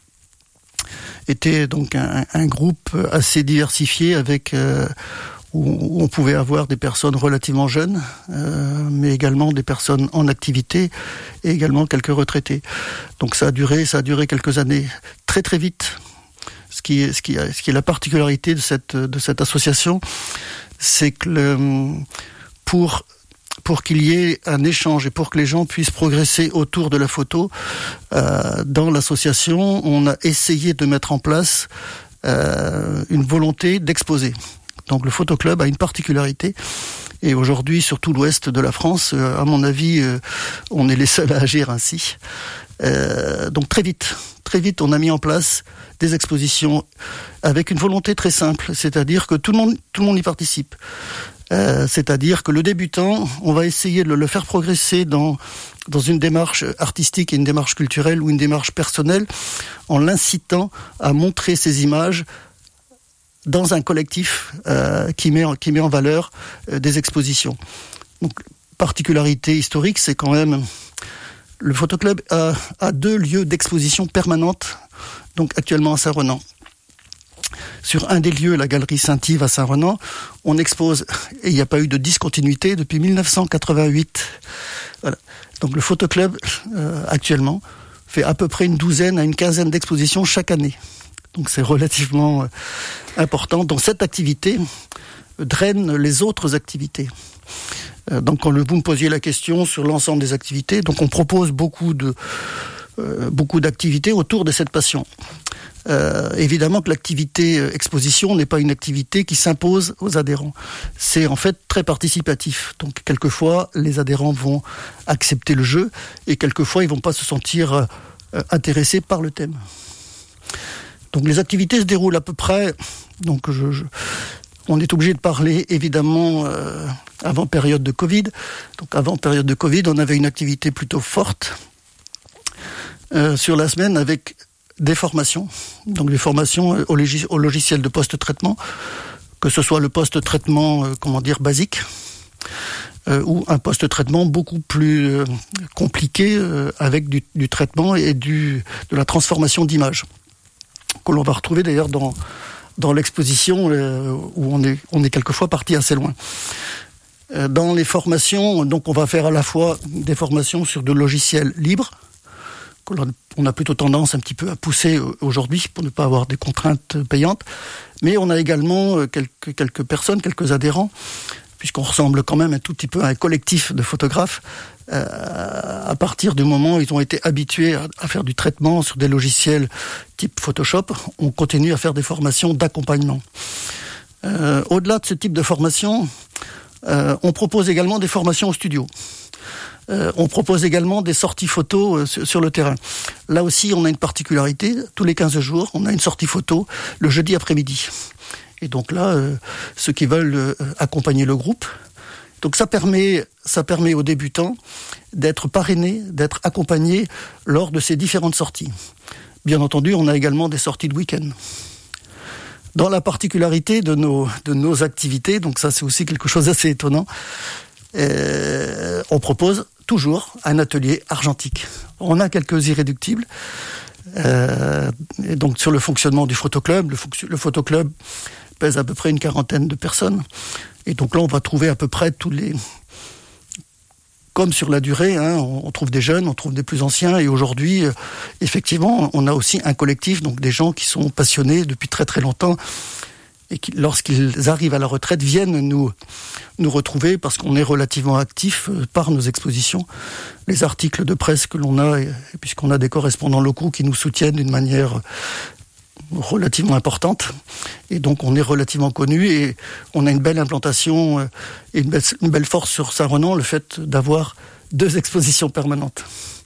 était donc un, un groupe assez diversifié, avec euh, où, où on pouvait avoir des personnes relativement jeunes, euh, mais également des personnes en activité et également quelques retraités. Donc ça a duré, ça a duré quelques années, très très vite. Ce qui est, ce qui est, ce qui est la particularité de cette de cette association, c'est que le, pour pour qu'il y ait un échange et pour que les gens puissent progresser autour de la photo, euh, dans l'association, on a essayé de mettre en place euh, une volonté d'exposer. Donc le Photoclub a une particularité, et aujourd'hui, sur tout l'ouest de la France, euh, à mon avis, euh, on est les seuls à agir ainsi. Euh, donc très vite, très vite, on a mis en place des expositions avec une volonté très simple, c'est-à-dire que tout le monde, tout le monde y participe. Euh, c'est-à-dire que le débutant, on va essayer de le faire progresser dans dans une démarche artistique et une démarche culturelle ou une démarche personnelle, en l'incitant à montrer ses images dans un collectif euh, qui met en, qui met en valeur euh, des expositions. Donc, particularité historique, c'est quand même le Photoclub a, a deux lieux d'exposition permanente, donc actuellement à Saint-Renan. Sur un des lieux, la galerie Saint-Yves à Saint-Renan, on expose, et il n'y a pas eu de discontinuité depuis mille neuf cent quatre-vingt-huit. Voilà. Donc le Photoclub, euh, actuellement, fait à peu près une douzaine à une quinzaine d'expositions chaque année. Donc c'est relativement euh, important. Donc cette activité draine les autres activités. Euh, donc quand le, vous me posiez la question sur l'ensemble des activités, donc on propose beaucoup de euh, beaucoup d'activités autour de cette passion. Euh, évidemment que l'activité euh, exposition n'est pas une activité qui s'impose aux adhérents. C'est en fait très participatif. Donc quelquefois, les adhérents vont accepter le jeu, et quelquefois, ils vont pas se sentir euh, intéressés par le thème. Donc les activités se déroulent à peu près, donc je, je, On est obligé de parler, évidemment, euh, avant période de Covid. Donc avant période de Covid, on avait une activité plutôt forte euh, sur la semaine avec des formations. Donc des formations au, logis- au logiciel de post-traitement, que ce soit le post-traitement, euh, comment dire, basique, euh, ou un post-traitement beaucoup plus euh, compliqué euh, avec du, du traitement et du, de la transformation d'images, que l'on va retrouver d'ailleurs dans... dans l'exposition euh, où on est, on est quelquefois parti assez loin. Euh, dans les formations, donc on va faire à la fois des formations sur de logiciels libres, que l'on on a plutôt tendance un petit peu à pousser aujourd'hui pour ne pas avoir des contraintes payantes, mais on a également quelques, quelques personnes, quelques adhérents, puisqu'on ressemble quand même un tout petit peu à un collectif de photographes, euh, à partir du moment où ils ont été habitués à, à faire du traitement sur des logiciels type Photoshop, on continue à faire des formations d'accompagnement. Euh, au-delà de ce type de formation, euh, on propose également des formations au studio. Euh, on propose également des sorties photos euh, sur, sur le terrain. Là aussi, on a une particularité. Tous les quinze jours, on a une sortie photo le jeudi après-midi. Et donc là, euh, ceux qui veulent euh, accompagner le groupe, donc ça permet, ça permet aux débutants d'être parrainés, d'être accompagnés lors de ces différentes sorties. Bien entendu, on a également des sorties de week-end. Dans la particularité de nos, de nos activités, donc ça c'est aussi quelque chose d'assez étonnant, euh, on propose toujours un atelier argentique. On a quelques irréductibles. Euh, et donc sur le fonctionnement du photoclub, le, fo- le photoclub pèse à peu près une quarantaine de personnes. Et donc là, on va trouver à peu près tous les... Comme sur la durée, hein, on trouve des jeunes, on trouve des plus anciens. Et aujourd'hui, euh, effectivement, on a aussi un collectif, donc des gens qui sont passionnés depuis très très longtemps et qui, lorsqu'ils arrivent à la retraite, viennent nous, nous retrouver parce qu'on est relativement actifs euh, par nos expositions. Les articles de presse que l'on a, et, et puisqu'on a des correspondants locaux qui nous soutiennent d'une manière relativement importante, et donc on est relativement connu et on a une belle implantation et une belle, une belle force sur Saint-Renan, le fait d'avoir deux expositions permanentes.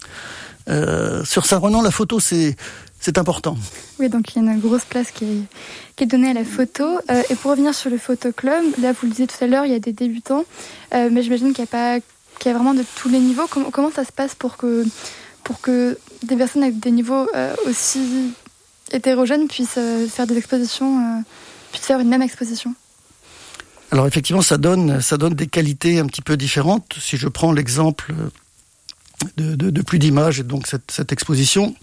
Euh, sur Saint-Renan, la photo, c'est, c'est important. Oui, donc il y a une grosse place qui est, qui est donnée à la photo. Euh, et pour revenir sur le photoclub, là vous le disiez tout à l'heure, il y a des débutants, euh, mais j'imagine qu'il y a pas, qu'il y a vraiment de tous les niveaux. Comment, comment ça se passe pour que, pour que des personnes avec des niveaux euh, aussi hétérogènes puissent euh, faire des expositions, euh, puissent faire une même exposition? Alors effectivement, ça donne, ça donne des qualités un petit peu différentes. Si je prends l'exemple de, de, de Plus d'Images, et donc cette, cette exposition,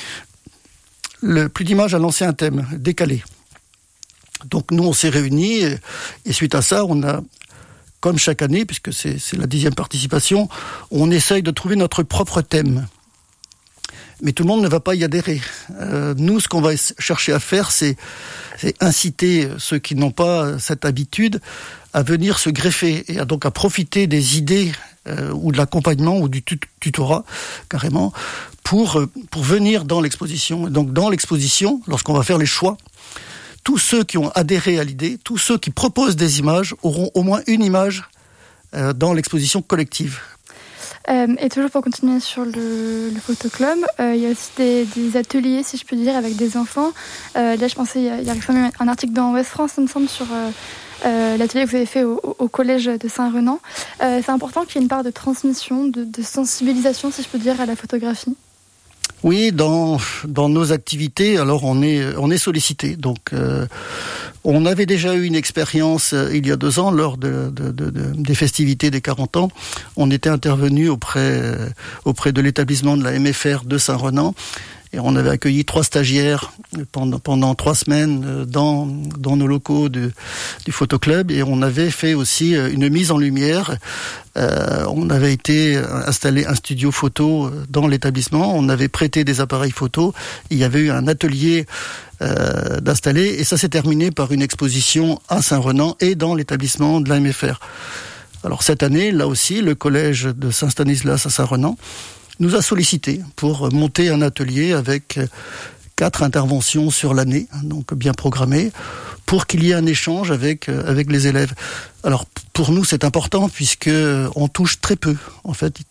le Plus d'Images a lancé un thème décalé. Donc nous, on s'est réunis et, et suite à ça, on a, comme chaque année, puisque c'est, c'est la dixième participation, on essaye de trouver notre propre thème. Mais tout le monde ne va pas y adhérer. Euh, nous, ce qu'on va chercher à faire, c'est, c'est inciter ceux qui n'ont pas cette habitude à venir se greffer et à donc à profiter des idées euh, ou de l'accompagnement ou du tut- tutorat, carrément, pour, pour venir dans l'exposition. Et donc dans l'exposition, lorsqu'on va faire les choix, tous ceux qui ont adhéré à l'idée, tous ceux qui proposent des images, auront au moins une image euh, dans l'exposition collective. Euh, et toujours pour continuer sur le, le photoclub, euh, il y a aussi des, des ateliers, si je peux dire, avec des enfants. Euh, là, je pensais, il y a, il y a récemment un article dans Ouest France, il me semble, sur euh, euh, l'atelier que vous avez fait au, au collège de Saint-Renan. Euh, c'est important qu'il y ait une part de transmission, de, de sensibilisation, si je peux dire, à la photographie. Oui, dans dans nos activités, alors on est on est sollicité. Donc euh, on avait déjà eu une expérience euh, il y a deux ans lors de, de, de, de des festivités des quarante ans. On était intervenu auprès euh, auprès de l'établissement de la M F R de Saint-Renan. Et on avait accueilli trois stagiaires pendant pendant trois semaines dans dans nos locaux de, du photoclub et on avait fait aussi une mise en lumière. Euh, on avait été installer un studio photo dans l'établissement. On avait prêté des appareils photo. Il y avait eu un atelier euh, d'installer et ça s'est terminé par une exposition à Saint-Renan et dans l'établissement de la M F R. Alors cette année, là aussi, le collège de Saint-Stanislas à Saint-Renan nous a sollicité pour monter un atelier avec quatre interventions sur l'année, donc bien programmées, pour qu'il y ait un échange avec avec les élèves. Alors pour nous c'est important puisque on touche très peu, en fait,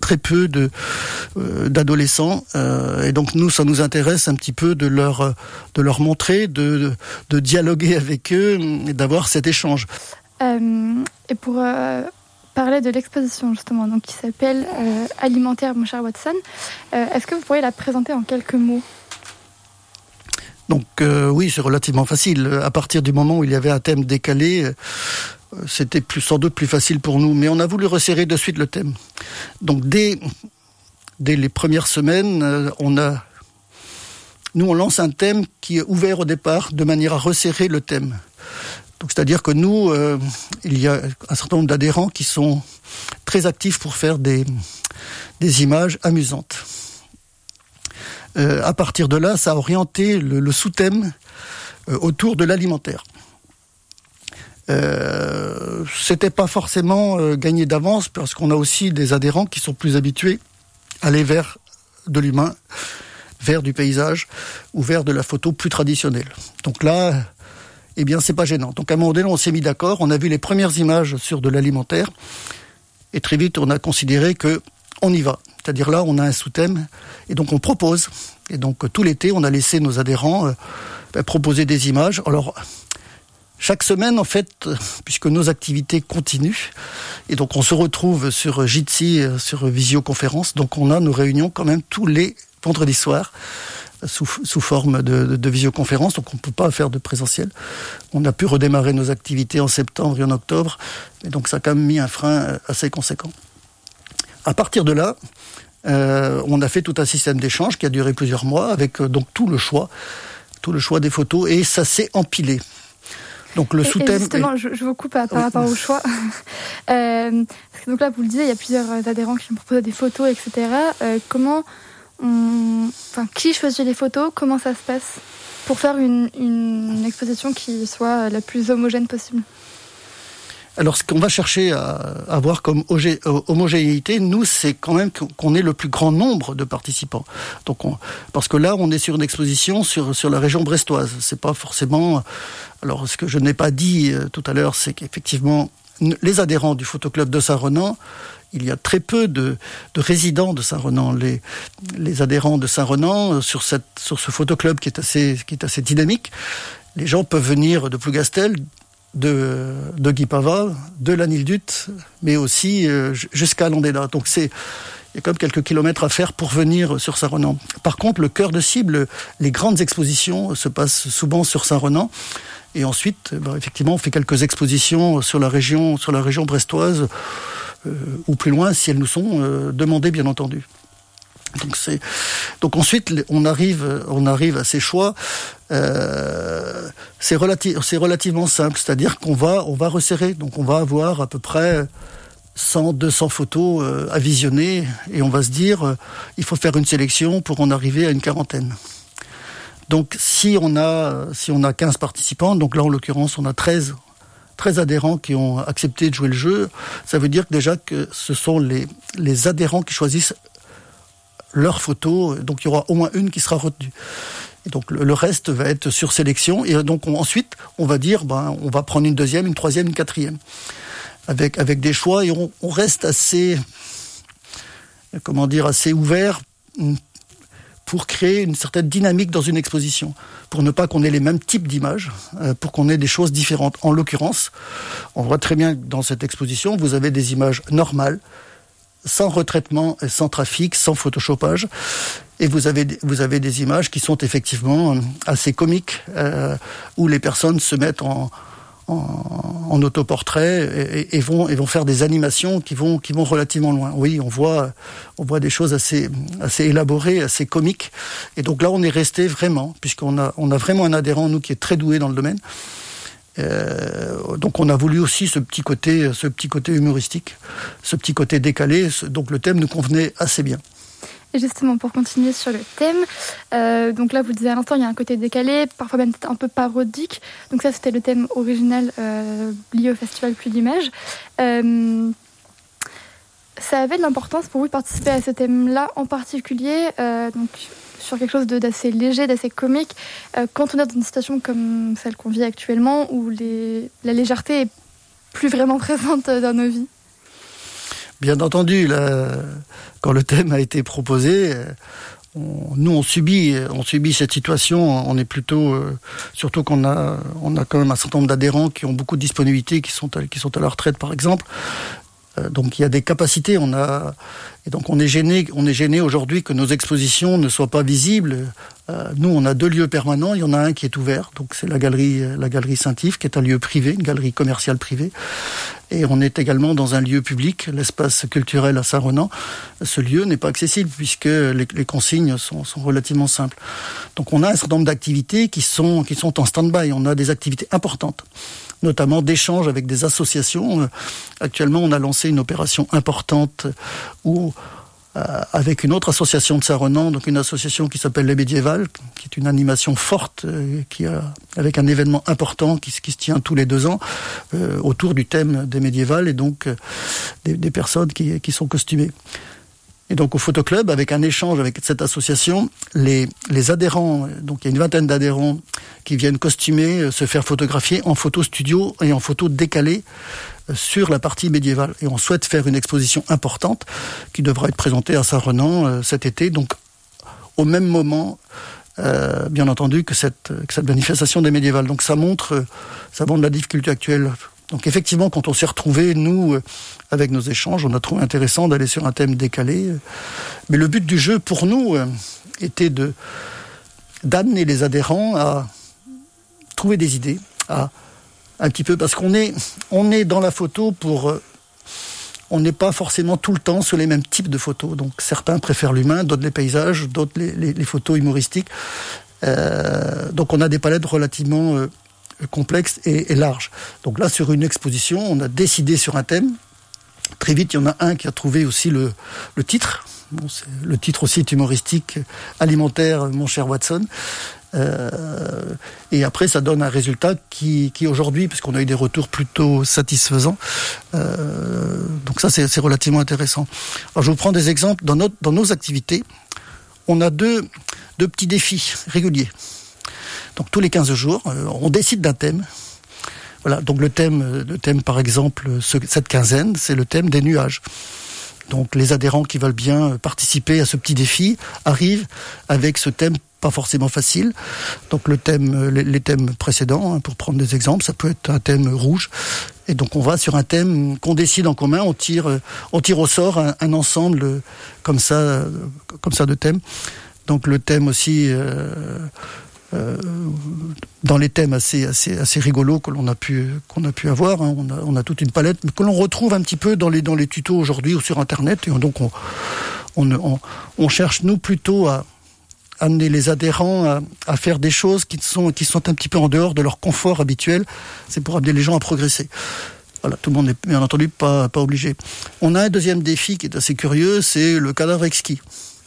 très peu de euh, d'adolescents, euh, et donc nous, ça nous intéresse un petit peu de leur de leur montrer, de de dialoguer avec eux, et d'avoir cet échange. Euh, et pour euh, parler de l'exposition justement, donc qui s'appelle euh, Alimentaire, mon cher Watson, euh, est-ce que vous pourriez la présenter en quelques mots? Donc euh, oui, c'est relativement facile. À partir du moment où il y avait un thème décalé, euh, c'était plus, sans doute plus facile pour nous. Mais on a voulu resserrer de suite le thème. Donc dès, dès les premières semaines, euh, on a, nous on lance un thème qui est ouvert au départ de manière à resserrer le thème. Donc c'est-à-dire que nous, euh, il y a un certain nombre d'adhérents qui sont très actifs pour faire des, des images amusantes. Euh, à partir de là, ça a orienté le, le sous-thème euh, autour de l'alimentaire. Euh, c'était pas forcément euh, gagné d'avance, parce qu'on a aussi des adhérents qui sont plus habitués à aller vers de l'humain, vers du paysage ou vers de la photo plus traditionnelle. Donc là, eh bien, c'est pas gênant. Donc à un moment donné, on s'est mis d'accord, on a vu les premières images sur de l'alimentaire, et très vite, on a considéré que on y va. C'est-à-dire là, on a un sous-thème, et donc on propose. Et donc tout l'été, on a laissé nos adhérents euh, bah, proposer des images. Alors, chaque semaine, en fait, puisque nos activités continuent, et donc on se retrouve sur Jitsi, sur visioconférence, donc on a nos réunions quand même tous les vendredis soirs, sous, sous forme de, de, de visioconférence, donc on ne peut pas faire de présentiel. On a pu redémarrer nos activités en septembre et en octobre, et donc ça a quand même mis un frein assez conséquent. À partir de là, euh, on a fait tout un système d'échange qui a duré plusieurs mois, avec euh, donc tout le choix, tout le choix des photos, et ça s'est empilé. Donc le et, sous-thème. Et justement, est... je, je vous coupe par oui. rapport au choix. euh, parce que donc là, vous le disiez, il y a plusieurs adhérents qui ont proposé des photos, et cetera. Euh, comment, on... enfin, qui choisit les photos? Comment ça se passe pour faire une, une exposition qui soit la plus homogène possible? Alors, ce qu'on va chercher à avoir comme homogénéité, nous, c'est quand même qu'on ait le plus grand nombre de participants. Donc, on, parce que là, on est sur une exposition sur sur la région brestoise. C'est pas forcément. Alors, ce que je n'ai pas dit tout à l'heure, c'est qu'effectivement, les adhérents du Photoclub de Saint-Renan, il y a très peu de, de résidents de Saint-Renan. Les, les adhérents de Saint-Renan, sur cette sur ce Photoclub qui est assez qui est assez dynamique, les gens peuvent venir de Plougastel, de, de Guipava, de la Nildut, mais aussi euh, jusqu'à Landéda. Donc c'est, il y a quand même quelques kilomètres à faire pour venir sur Saint-Renan. Par contre, le cœur de cible, les grandes expositions se passent souvent sur Saint-Renan. Et ensuite, bah, effectivement, on fait quelques expositions sur la région, sur la région brestoise, euh, ou plus loin, si elles nous sont euh, demandées, bien entendu. Donc c'est donc ensuite on arrive on arrive à ces choix. Euh, c'est relative c'est relativement simple, c'est-à-dire qu'on va on va resserrer. Donc on va avoir à peu près cent deux cents photos euh, à visionner, et on va se dire euh, il faut faire une sélection pour en arriver à une quarantaine. Donc si on a si on a quinze participants, donc là en l'occurrence on a treize adhérents qui ont accepté de jouer le jeu, ça veut dire que déjà que ce sont les les adhérents qui choisissent leurs photos, donc il y aura au moins une qui sera retenue. Et donc le, le reste va être sur sélection, et donc on, ensuite on va dire ben on va prendre une deuxième, une troisième, une quatrième, avec avec des choix, et on, on reste assez comment dire assez ouvert pour créer une certaine dynamique dans une exposition, pour ne pas qu'on ait les mêmes types d'images, euh, pour qu'on ait des choses différentes. En l'occurrence, on voit très bien que dans cette exposition, vous avez des images normales, sans retraitement, sans trafic, sans photoshopage, et vous avez vous avez des images qui sont effectivement assez comiques, euh, où les personnes se mettent en en, en autoportrait et, et vont et vont faire des animations qui vont qui vont relativement loin. Oui, on voit on voit des choses assez assez élaborées, assez comiques, et donc là on est resté vraiment, puisqu'on a on a vraiment un adhérent nous qui est très doué dans le domaine. Euh, donc on a voulu aussi ce petit côté, ce petit côté humoristique, ce petit côté décalé. Donc le thème nous convenait assez bien. Et justement, pour continuer sur le thème, euh, donc là vous le disiez à l'instant, il y a un côté décalé, parfois même un peu parodique. Donc ça c'était le thème original euh, lié au festival Pluie d'Images. Euh, ça avait de l'importance pour vous de participer à ce thème-là en particulier, euh, donc sur quelque chose de, d'assez léger, d'assez comique, euh, quand on est dans une situation comme celle qu'on vit actuellement, où les, la légèreté est plus vraiment présente dans nos vies? Bien entendu, là, quand le thème a été proposé, on, nous on subit, on subit cette situation. On est plutôt, euh, surtout qu'on a, on a quand même un certain nombre d'adhérents qui ont beaucoup de disponibilité, qui sont à, qui sont à la retraite par exemple. Euh, donc il y a des capacités. On a, et donc on est gêné, on est gêné aujourd'hui que nos expositions ne soient pas visibles. Euh, nous, on a deux lieux permanents. Il y en a un qui est ouvert, donc c'est la galerie, la galerie Saint-Yves, qui est un lieu privé, une galerie commerciale privée. Et on est également dans un lieu public, l'espace culturel à Saint-Renan. Ce lieu n'est pas accessible puisque les, les consignes sont, sont relativement simples. Donc on a un certain nombre d'activités qui sont, qui sont en stand-by. On a des activités importantes, notamment d'échanges avec des associations. Actuellement, on a lancé une opération importante où Euh, avec une autre association de Saint-Renan, donc une association qui s'appelle Les Médiévales, qui est une animation forte, euh, qui a, avec un événement important qui, qui se tient tous les deux ans euh, autour du thème des médiévales et donc euh, des, des personnes qui, qui sont costumées. Et donc au Photoclub, avec un échange avec cette association, les, les adhérents, donc il y a une vingtaine d'adhérents qui viennent costumer, euh, se faire photographier en photo studio et en photo décalée sur la partie médiévale. Et on souhaite faire une exposition importante qui devra être présentée à Saint-Renan euh, cet été, donc au même moment, euh, bien entendu, que cette, que cette manifestation des médiévales. Donc ça montre, ça montre la difficulté actuelle. Donc effectivement, quand on s'est retrouvés, nous, euh, avec nos échanges, on a trouvé intéressant d'aller sur un thème décalé. Mais le but du jeu, pour nous, euh, était de d'amener les adhérents à trouver des idées, à un petit peu, parce qu'on est, on est dans la photo pour... Euh, on n'est pas forcément tout le temps sur les mêmes types de photos. Donc certains préfèrent l'humain, d'autres les paysages, d'autres les, les, les photos humoristiques. Euh, donc on a des palettes relativement euh, complexes et, et larges. Donc là, sur une exposition, on a décidé sur un thème. Très vite, il y en a un qui a trouvé aussi le, le titre. Bon, c'est, le titre aussi est humoristique, alimentaire, mon cher Watson. Euh, et après ça donne un résultat qui, qui aujourd'hui, parce qu'on a eu des retours plutôt satisfaisants, euh, donc ça c'est, c'est relativement intéressant. Alors je vous prends des exemples. Dans, notre, dans nos activités, on a deux, deux petits défis réguliers. Donc tous les quinze jours, euh, on décide d'un thème. Voilà, donc le thème, le thème par exemple, ce, cette quinzaine, c'est le thème des nuages. Donc les adhérents qui veulent bien participer à ce petit défi arrivent avec ce thème pas forcément facile. Donc le thème, les, les thèmes précédents, hein, pour prendre des exemples, ça peut être un thème rouge. Et donc on va sur un thème qu'on décide en commun, on tire, on tire au sort un, un ensemble comme ça, comme ça de thèmes. Donc le thème aussi, euh, euh, dans les thèmes assez, assez, assez rigolos que l'on a pu, qu'on a pu avoir, hein, on a, on a toute une palette, mais que l'on retrouve un petit peu dans les, dans les tutos aujourd'hui ou sur Internet. Et donc on, on, on, on cherche nous plutôt à amener les adhérents à, à faire des choses qui sont, qui sont un petit peu en dehors de leur confort habituel. C'est pour amener les gens à progresser. Voilà, tout le monde n'est bien entendu pas, pas obligé. On a un deuxième défi qui est assez curieux, c'est le cadavre exquis.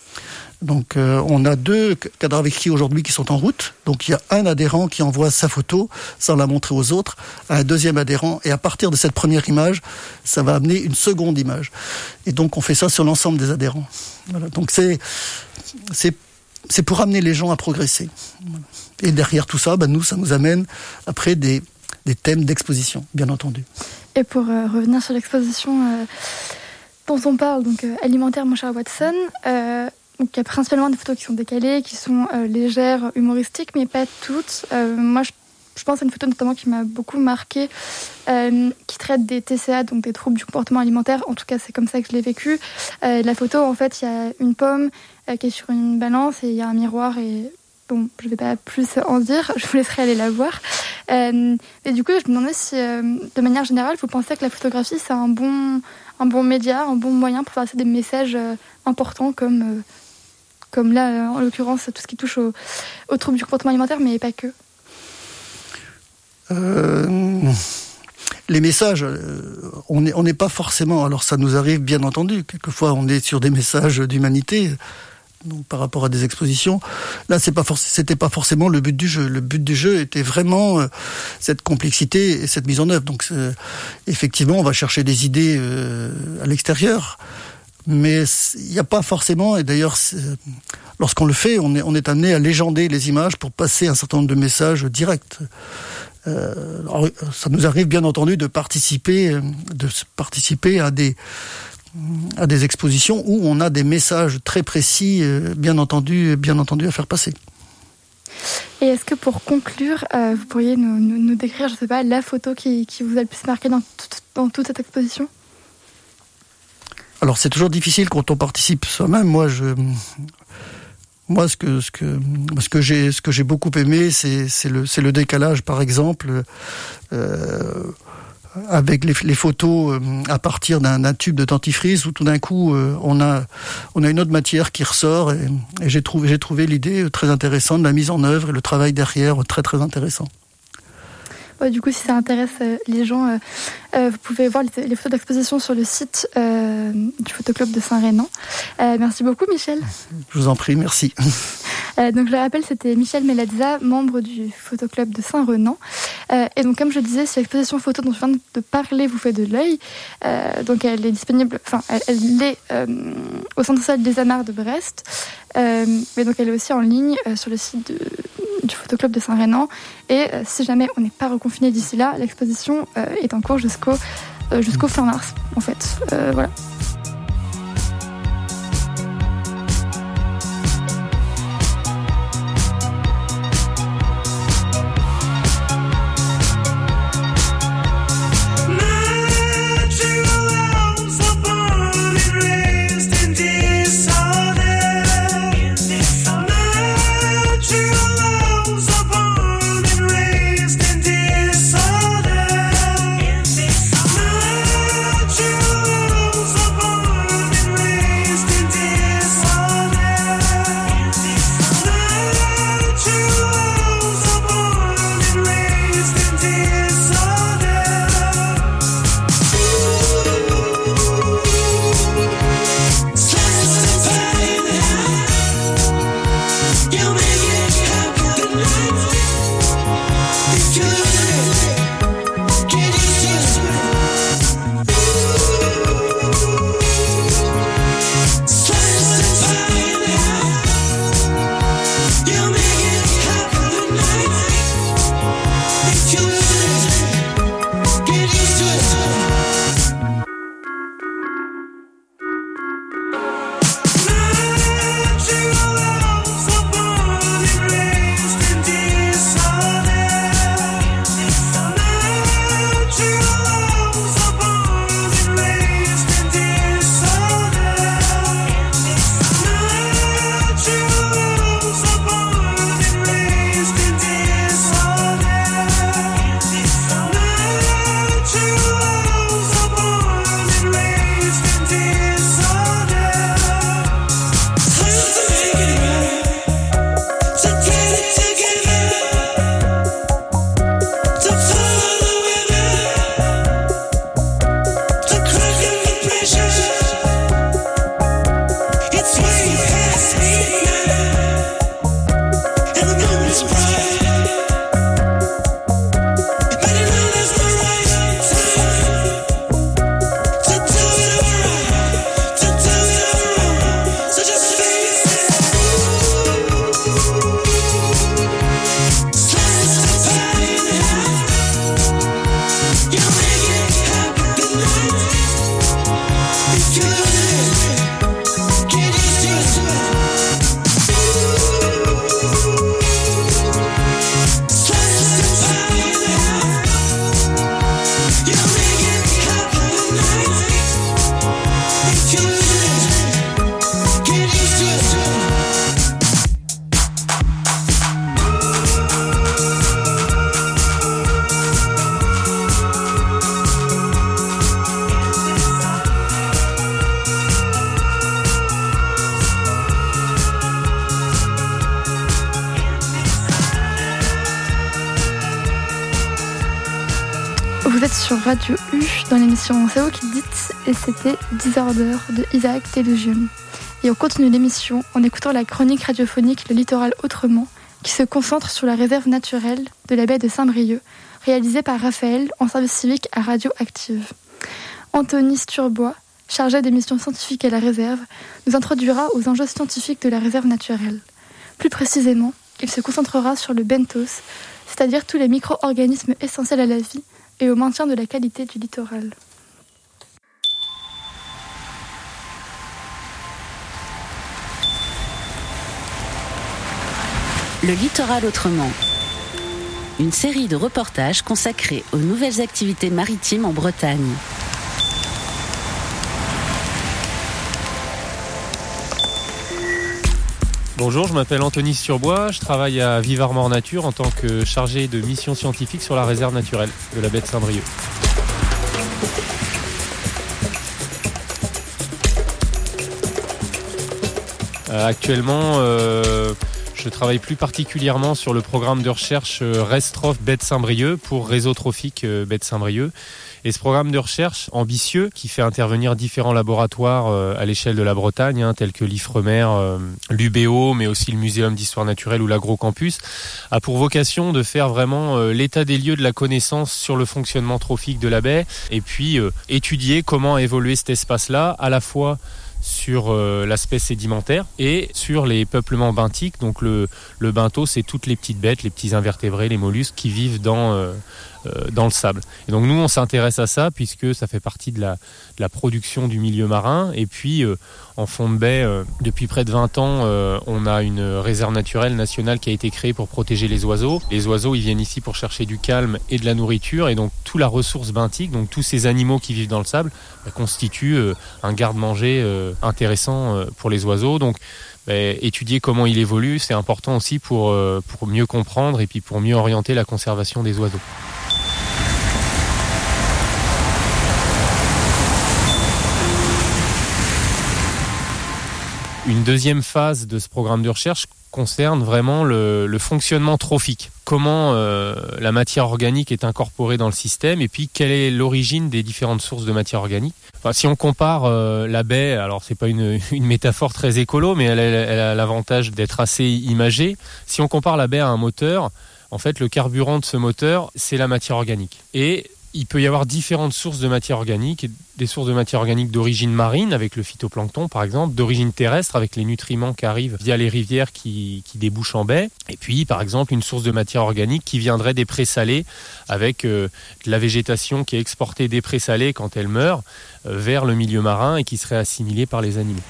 Donc euh, on a deux cadavres exquis aujourd'hui qui sont en route. Donc il y a un adhérent qui envoie sa photo sans la montrer aux autres à un deuxième adhérent. Et à partir de cette première image, ça va amener une seconde image. Et donc on fait ça sur l'ensemble des adhérents. Voilà, donc c'est... c'est C'est pour amener les gens à progresser. Et derrière tout ça, bah nous, ça nous amène après des, des thèmes d'exposition, bien entendu. Et pour euh, revenir sur l'exposition euh, dont on parle, donc euh, alimentaire, mon cher Watson, euh, donc il y a principalement des photos qui sont décalées, qui sont euh, légères, humoristiques, mais pas toutes. Euh, moi, je, je pense à une photo notamment qui m'a beaucoup marquée, euh, qui traite des T C A, donc des troubles du comportement alimentaire. En tout cas, c'est comme ça que je l'ai vécu. Euh, la photo, en fait, il y a une pomme euh, qui est sur une balance et il y a un miroir et bon, je ne vais pas plus en dire, je vous laisserai aller la voir. Euh, et du coup, je me demandais si, euh, de manière générale, vous pensez que la photographie, c'est un bon, un bon média, un bon moyen pour passer des messages euh, importants comme, euh, comme là, euh, en l'occurrence, tout ce qui touche au, aux troubles du comportement alimentaire, mais pas que. Euh, les messages, on n'est on n'est pas forcément... Alors ça nous arrive bien entendu, quelquefois on est sur des messages d'humanité, donc par rapport à des expositions. Là, c'est pas forc- c'était pas forcément le but du jeu. Le but du jeu était vraiment euh, cette complexité et cette mise en œuvre. Donc euh, effectivement, on va chercher des idées euh, à l'extérieur, mais il n'y a pas forcément, et d'ailleurs lorsqu'on le fait, on est, on est amené à légender les images pour passer un certain nombre de messages directs. Euh, alors, ça nous arrive bien entendu de participer, de participer à des, à des expositions où on a des messages très précis, euh, bien entendu, bien entendu, à faire passer. Et est-ce que pour conclure, euh, vous pourriez nous, nous, nous décrire, je ne sais pas, la photo qui, qui vous a le plus marqué dans, tout, dans toute cette exposition ? Alors c'est toujours difficile quand on participe soi-même. Moi, je, moi, ce que ce que ce que j'ai ce que j'ai beaucoup aimé, c'est c'est le c'est le décalage, par exemple. Euh, avec les, les photos euh, à partir d'un, d'un tube de dentifrice où tout d'un coup euh, on a on a une autre matière qui ressort et, et j'ai trouvé j'ai trouvé l'idée très intéressante, la mise en œuvre et le travail derrière très très intéressant. Ouais, du coup, si ça intéresse euh, les gens, euh, euh, vous pouvez voir les, les photos d'exposition sur le site euh, du Photoclub de Saint-Rénan. Euh, merci beaucoup, Michel. Je vous en prie, merci. Euh, donc, je le rappelle, c'était Michel Melazza, membre du Photoclub de Saint-Renan. Euh, et donc, comme je disais, si l'exposition photo dont je viens de parler vous fait de l'œil, euh, donc elle est disponible, enfin, elle, elle est euh, au Centre social des Anarts de Brest, euh, mais donc elle est aussi en ligne euh, sur le site de, du Photoclub de Saint-Rénan. Et euh, si jamais on n'est pas reconfiné d'ici là, l'exposition euh, est en cours jusqu'au, euh, jusqu'au fin mars, en fait. Euh, voilà. Vous êtes sur Radio U dans l'émission C'est vous qui le dites et c'était Disorder de Isaac Delusion. Et on continue l'émission en écoutant la chronique radiophonique Le Littoral Autrement qui se concentre sur la réserve naturelle de la baie de Saint-Brieuc, réalisée par Raphaël en service civique à Radio Active. Anthony Sturbois, chargé des missions scientifiques à la réserve, nous introduira aux enjeux scientifiques de la réserve naturelle. Plus précisément, il se concentrera sur le benthos, c'est-à-dire tous les micro-organismes essentiels à la vie et au maintien de la qualité du littoral. Le littoral autrement. Une série de reportages consacrés aux nouvelles activités maritimes en Bretagne. Bonjour, je m'appelle Anthony Surbois, je travaille à Vive Armor Nature en tant que chargé de mission scientifique sur la réserve naturelle de la baie de Saint-Brieuc. Euh, actuellement, euh, je travaille plus particulièrement sur le programme de recherche euh, RESTROF baie de Saint-Brieuc pour Réseau Trophique euh, baie de Saint-Brieuc. Et ce programme de recherche ambitieux qui fait intervenir différents laboratoires euh, à l'échelle de la Bretagne, hein, tels que l'Ifremer, euh, l'U B O, mais aussi le Muséum d'Histoire Naturelle ou l'Agrocampus, a pour vocation de faire vraiment euh, l'état des lieux de la connaissance sur le fonctionnement trophique de la baie et puis euh, étudier comment a évolué cet espace-là, à la fois sur euh, l'aspect sédimentaire et sur les peuplements benthiques. Donc le, le bentho, c'est toutes les petites bêtes, les petits invertébrés, les mollusques qui vivent dans, euh, euh, dans le sable. Et donc nous, on s'intéresse à ça puisque ça fait partie de la, de la production du milieu marin. Et puis, euh, en fond de baie, euh, depuis près de vingt ans, euh, on a une réserve naturelle nationale qui a été créée pour protéger les oiseaux. Les oiseaux, ils viennent ici pour chercher du calme et de la nourriture. Et donc, toute la ressource benthique, donc tous ces animaux qui vivent dans le sable, bah, constituent euh, un garde-manger euh, intéressant euh, pour les oiseaux. Donc, bah, étudier comment il évolue, c'est important aussi pour, euh, pour mieux comprendre et puis pour mieux orienter la conservation des oiseaux. Une deuxième phase de ce programme de recherche concerne vraiment le, le fonctionnement trophique. Comment euh, la matière organique est incorporée dans le système et puis quelle est l'origine des différentes sources de matière organique. Enfin, si on compare euh, la baie, alors c'est pas une, une métaphore très écolo, mais elle a, elle a l'avantage d'être assez imagée. Si on compare la baie à un moteur, en fait le carburant de ce moteur, c'est la matière organique. Et il peut y avoir différentes sources de matière organique, des sources de matière organique d'origine marine, avec le phytoplancton par exemple, d'origine terrestre, avec les nutriments qui arrivent via les rivières qui, qui débouchent en baie, et puis par exemple une source de matière organique qui viendrait des présalés, avec euh, de la végétation qui est exportée des présalés quand elle meurt, euh, vers le milieu marin et qui serait assimilée par les animaux.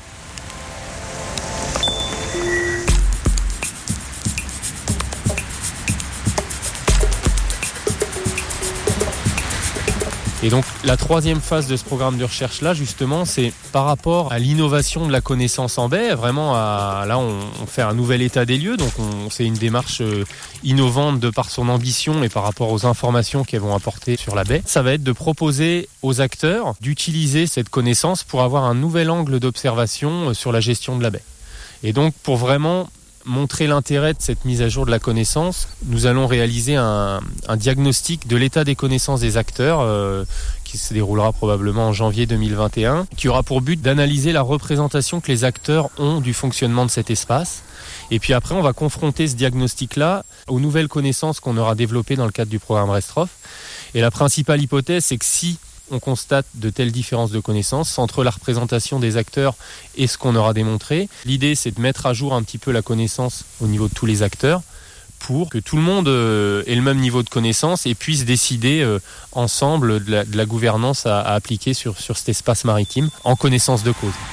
Et donc la troisième phase de ce programme de recherche-là, justement, c'est par rapport à l'innovation de la connaissance en baie. Vraiment, à, là, on, on fait un nouvel état des lieux. Donc on, c'est une démarche innovante de par son ambition et par rapport aux informations qu'elles vont apporter sur la baie. Ça va être de proposer aux acteurs d'utiliser cette connaissance pour avoir un nouvel angle d'observation sur la gestion de la baie. Et donc pour vraiment montrer l'intérêt de cette mise à jour de la connaissance, nous allons réaliser un, un diagnostic de l'état des connaissances des acteurs euh, qui se déroulera probablement en janvier deux mille vingt et un, qui aura pour but d'analyser la représentation que les acteurs ont du fonctionnement de cet espace. Et puis après, on va confronter ce diagnostic-là aux nouvelles connaissances qu'on aura développées dans le cadre du programme RESTROF. Et la principale hypothèse, c'est que si on constate de telles différences de connaissances entre la représentation des acteurs et ce qu'on aura démontré, l'idée c'est de mettre à jour un petit peu la connaissance au niveau de tous les acteurs pour que tout le monde ait le même niveau de connaissance et puisse décider ensemble de la, de la gouvernance à, à appliquer sur, sur cet espace maritime en connaissance de cause.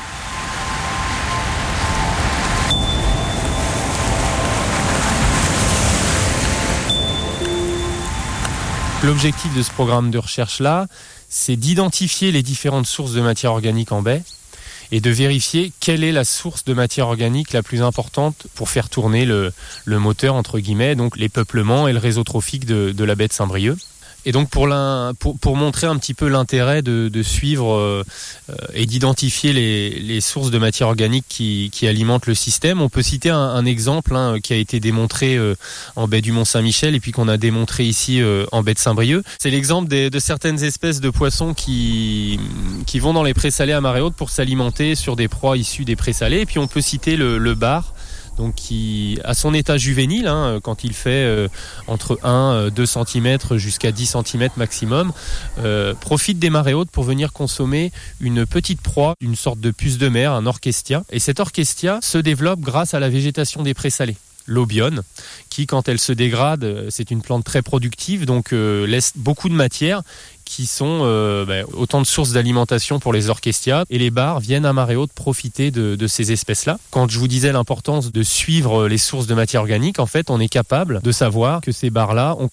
L'objectif de ce programme de recherche-là, c'est d'identifier les différentes sources de matière organique en baie et de vérifier quelle est la source de matière organique la plus importante pour faire tourner le, le moteur, entre guillemets, donc les peuplements et le réseau trophique de, de la baie de Saint-Brieuc. Et donc pour, pour, pour montrer un petit peu l'intérêt de, de suivre euh, et d'identifier les, les sources de matière organique qui, qui alimentent le système, on peut citer un, un exemple hein, qui a été démontré euh, en baie du Mont-Saint-Michel et puis qu'on a démontré ici euh, en baie de Saint-Brieuc. C'est l'exemple des, de certaines espèces de poissons qui, qui vont dans les prés salés à marée haute pour s'alimenter sur des proies issues des prés salés. Et puis on peut citer le, le bar, donc qui, à son état juvénile, hein, quand il fait euh, entre un à deux centimètres jusqu'à dix centimètres maximum, euh, profite des marées hautes pour venir consommer une petite proie, une sorte de puce de mer, un orchestia. Et cet orchestia se développe grâce à la végétation des prés salés. l'obione, qui quand elle se dégrade, c'est une plante très productive, donc euh, laisse beaucoup de matière qui sont euh, bah, autant de sources d'alimentation pour les orchestia. Et les bars viennent à marée haute profiter de, de ces espèces-là. Quand je vous disais l'importance de suivre les sources de matière organique, en fait, on est capable de savoir que ces bars-là ont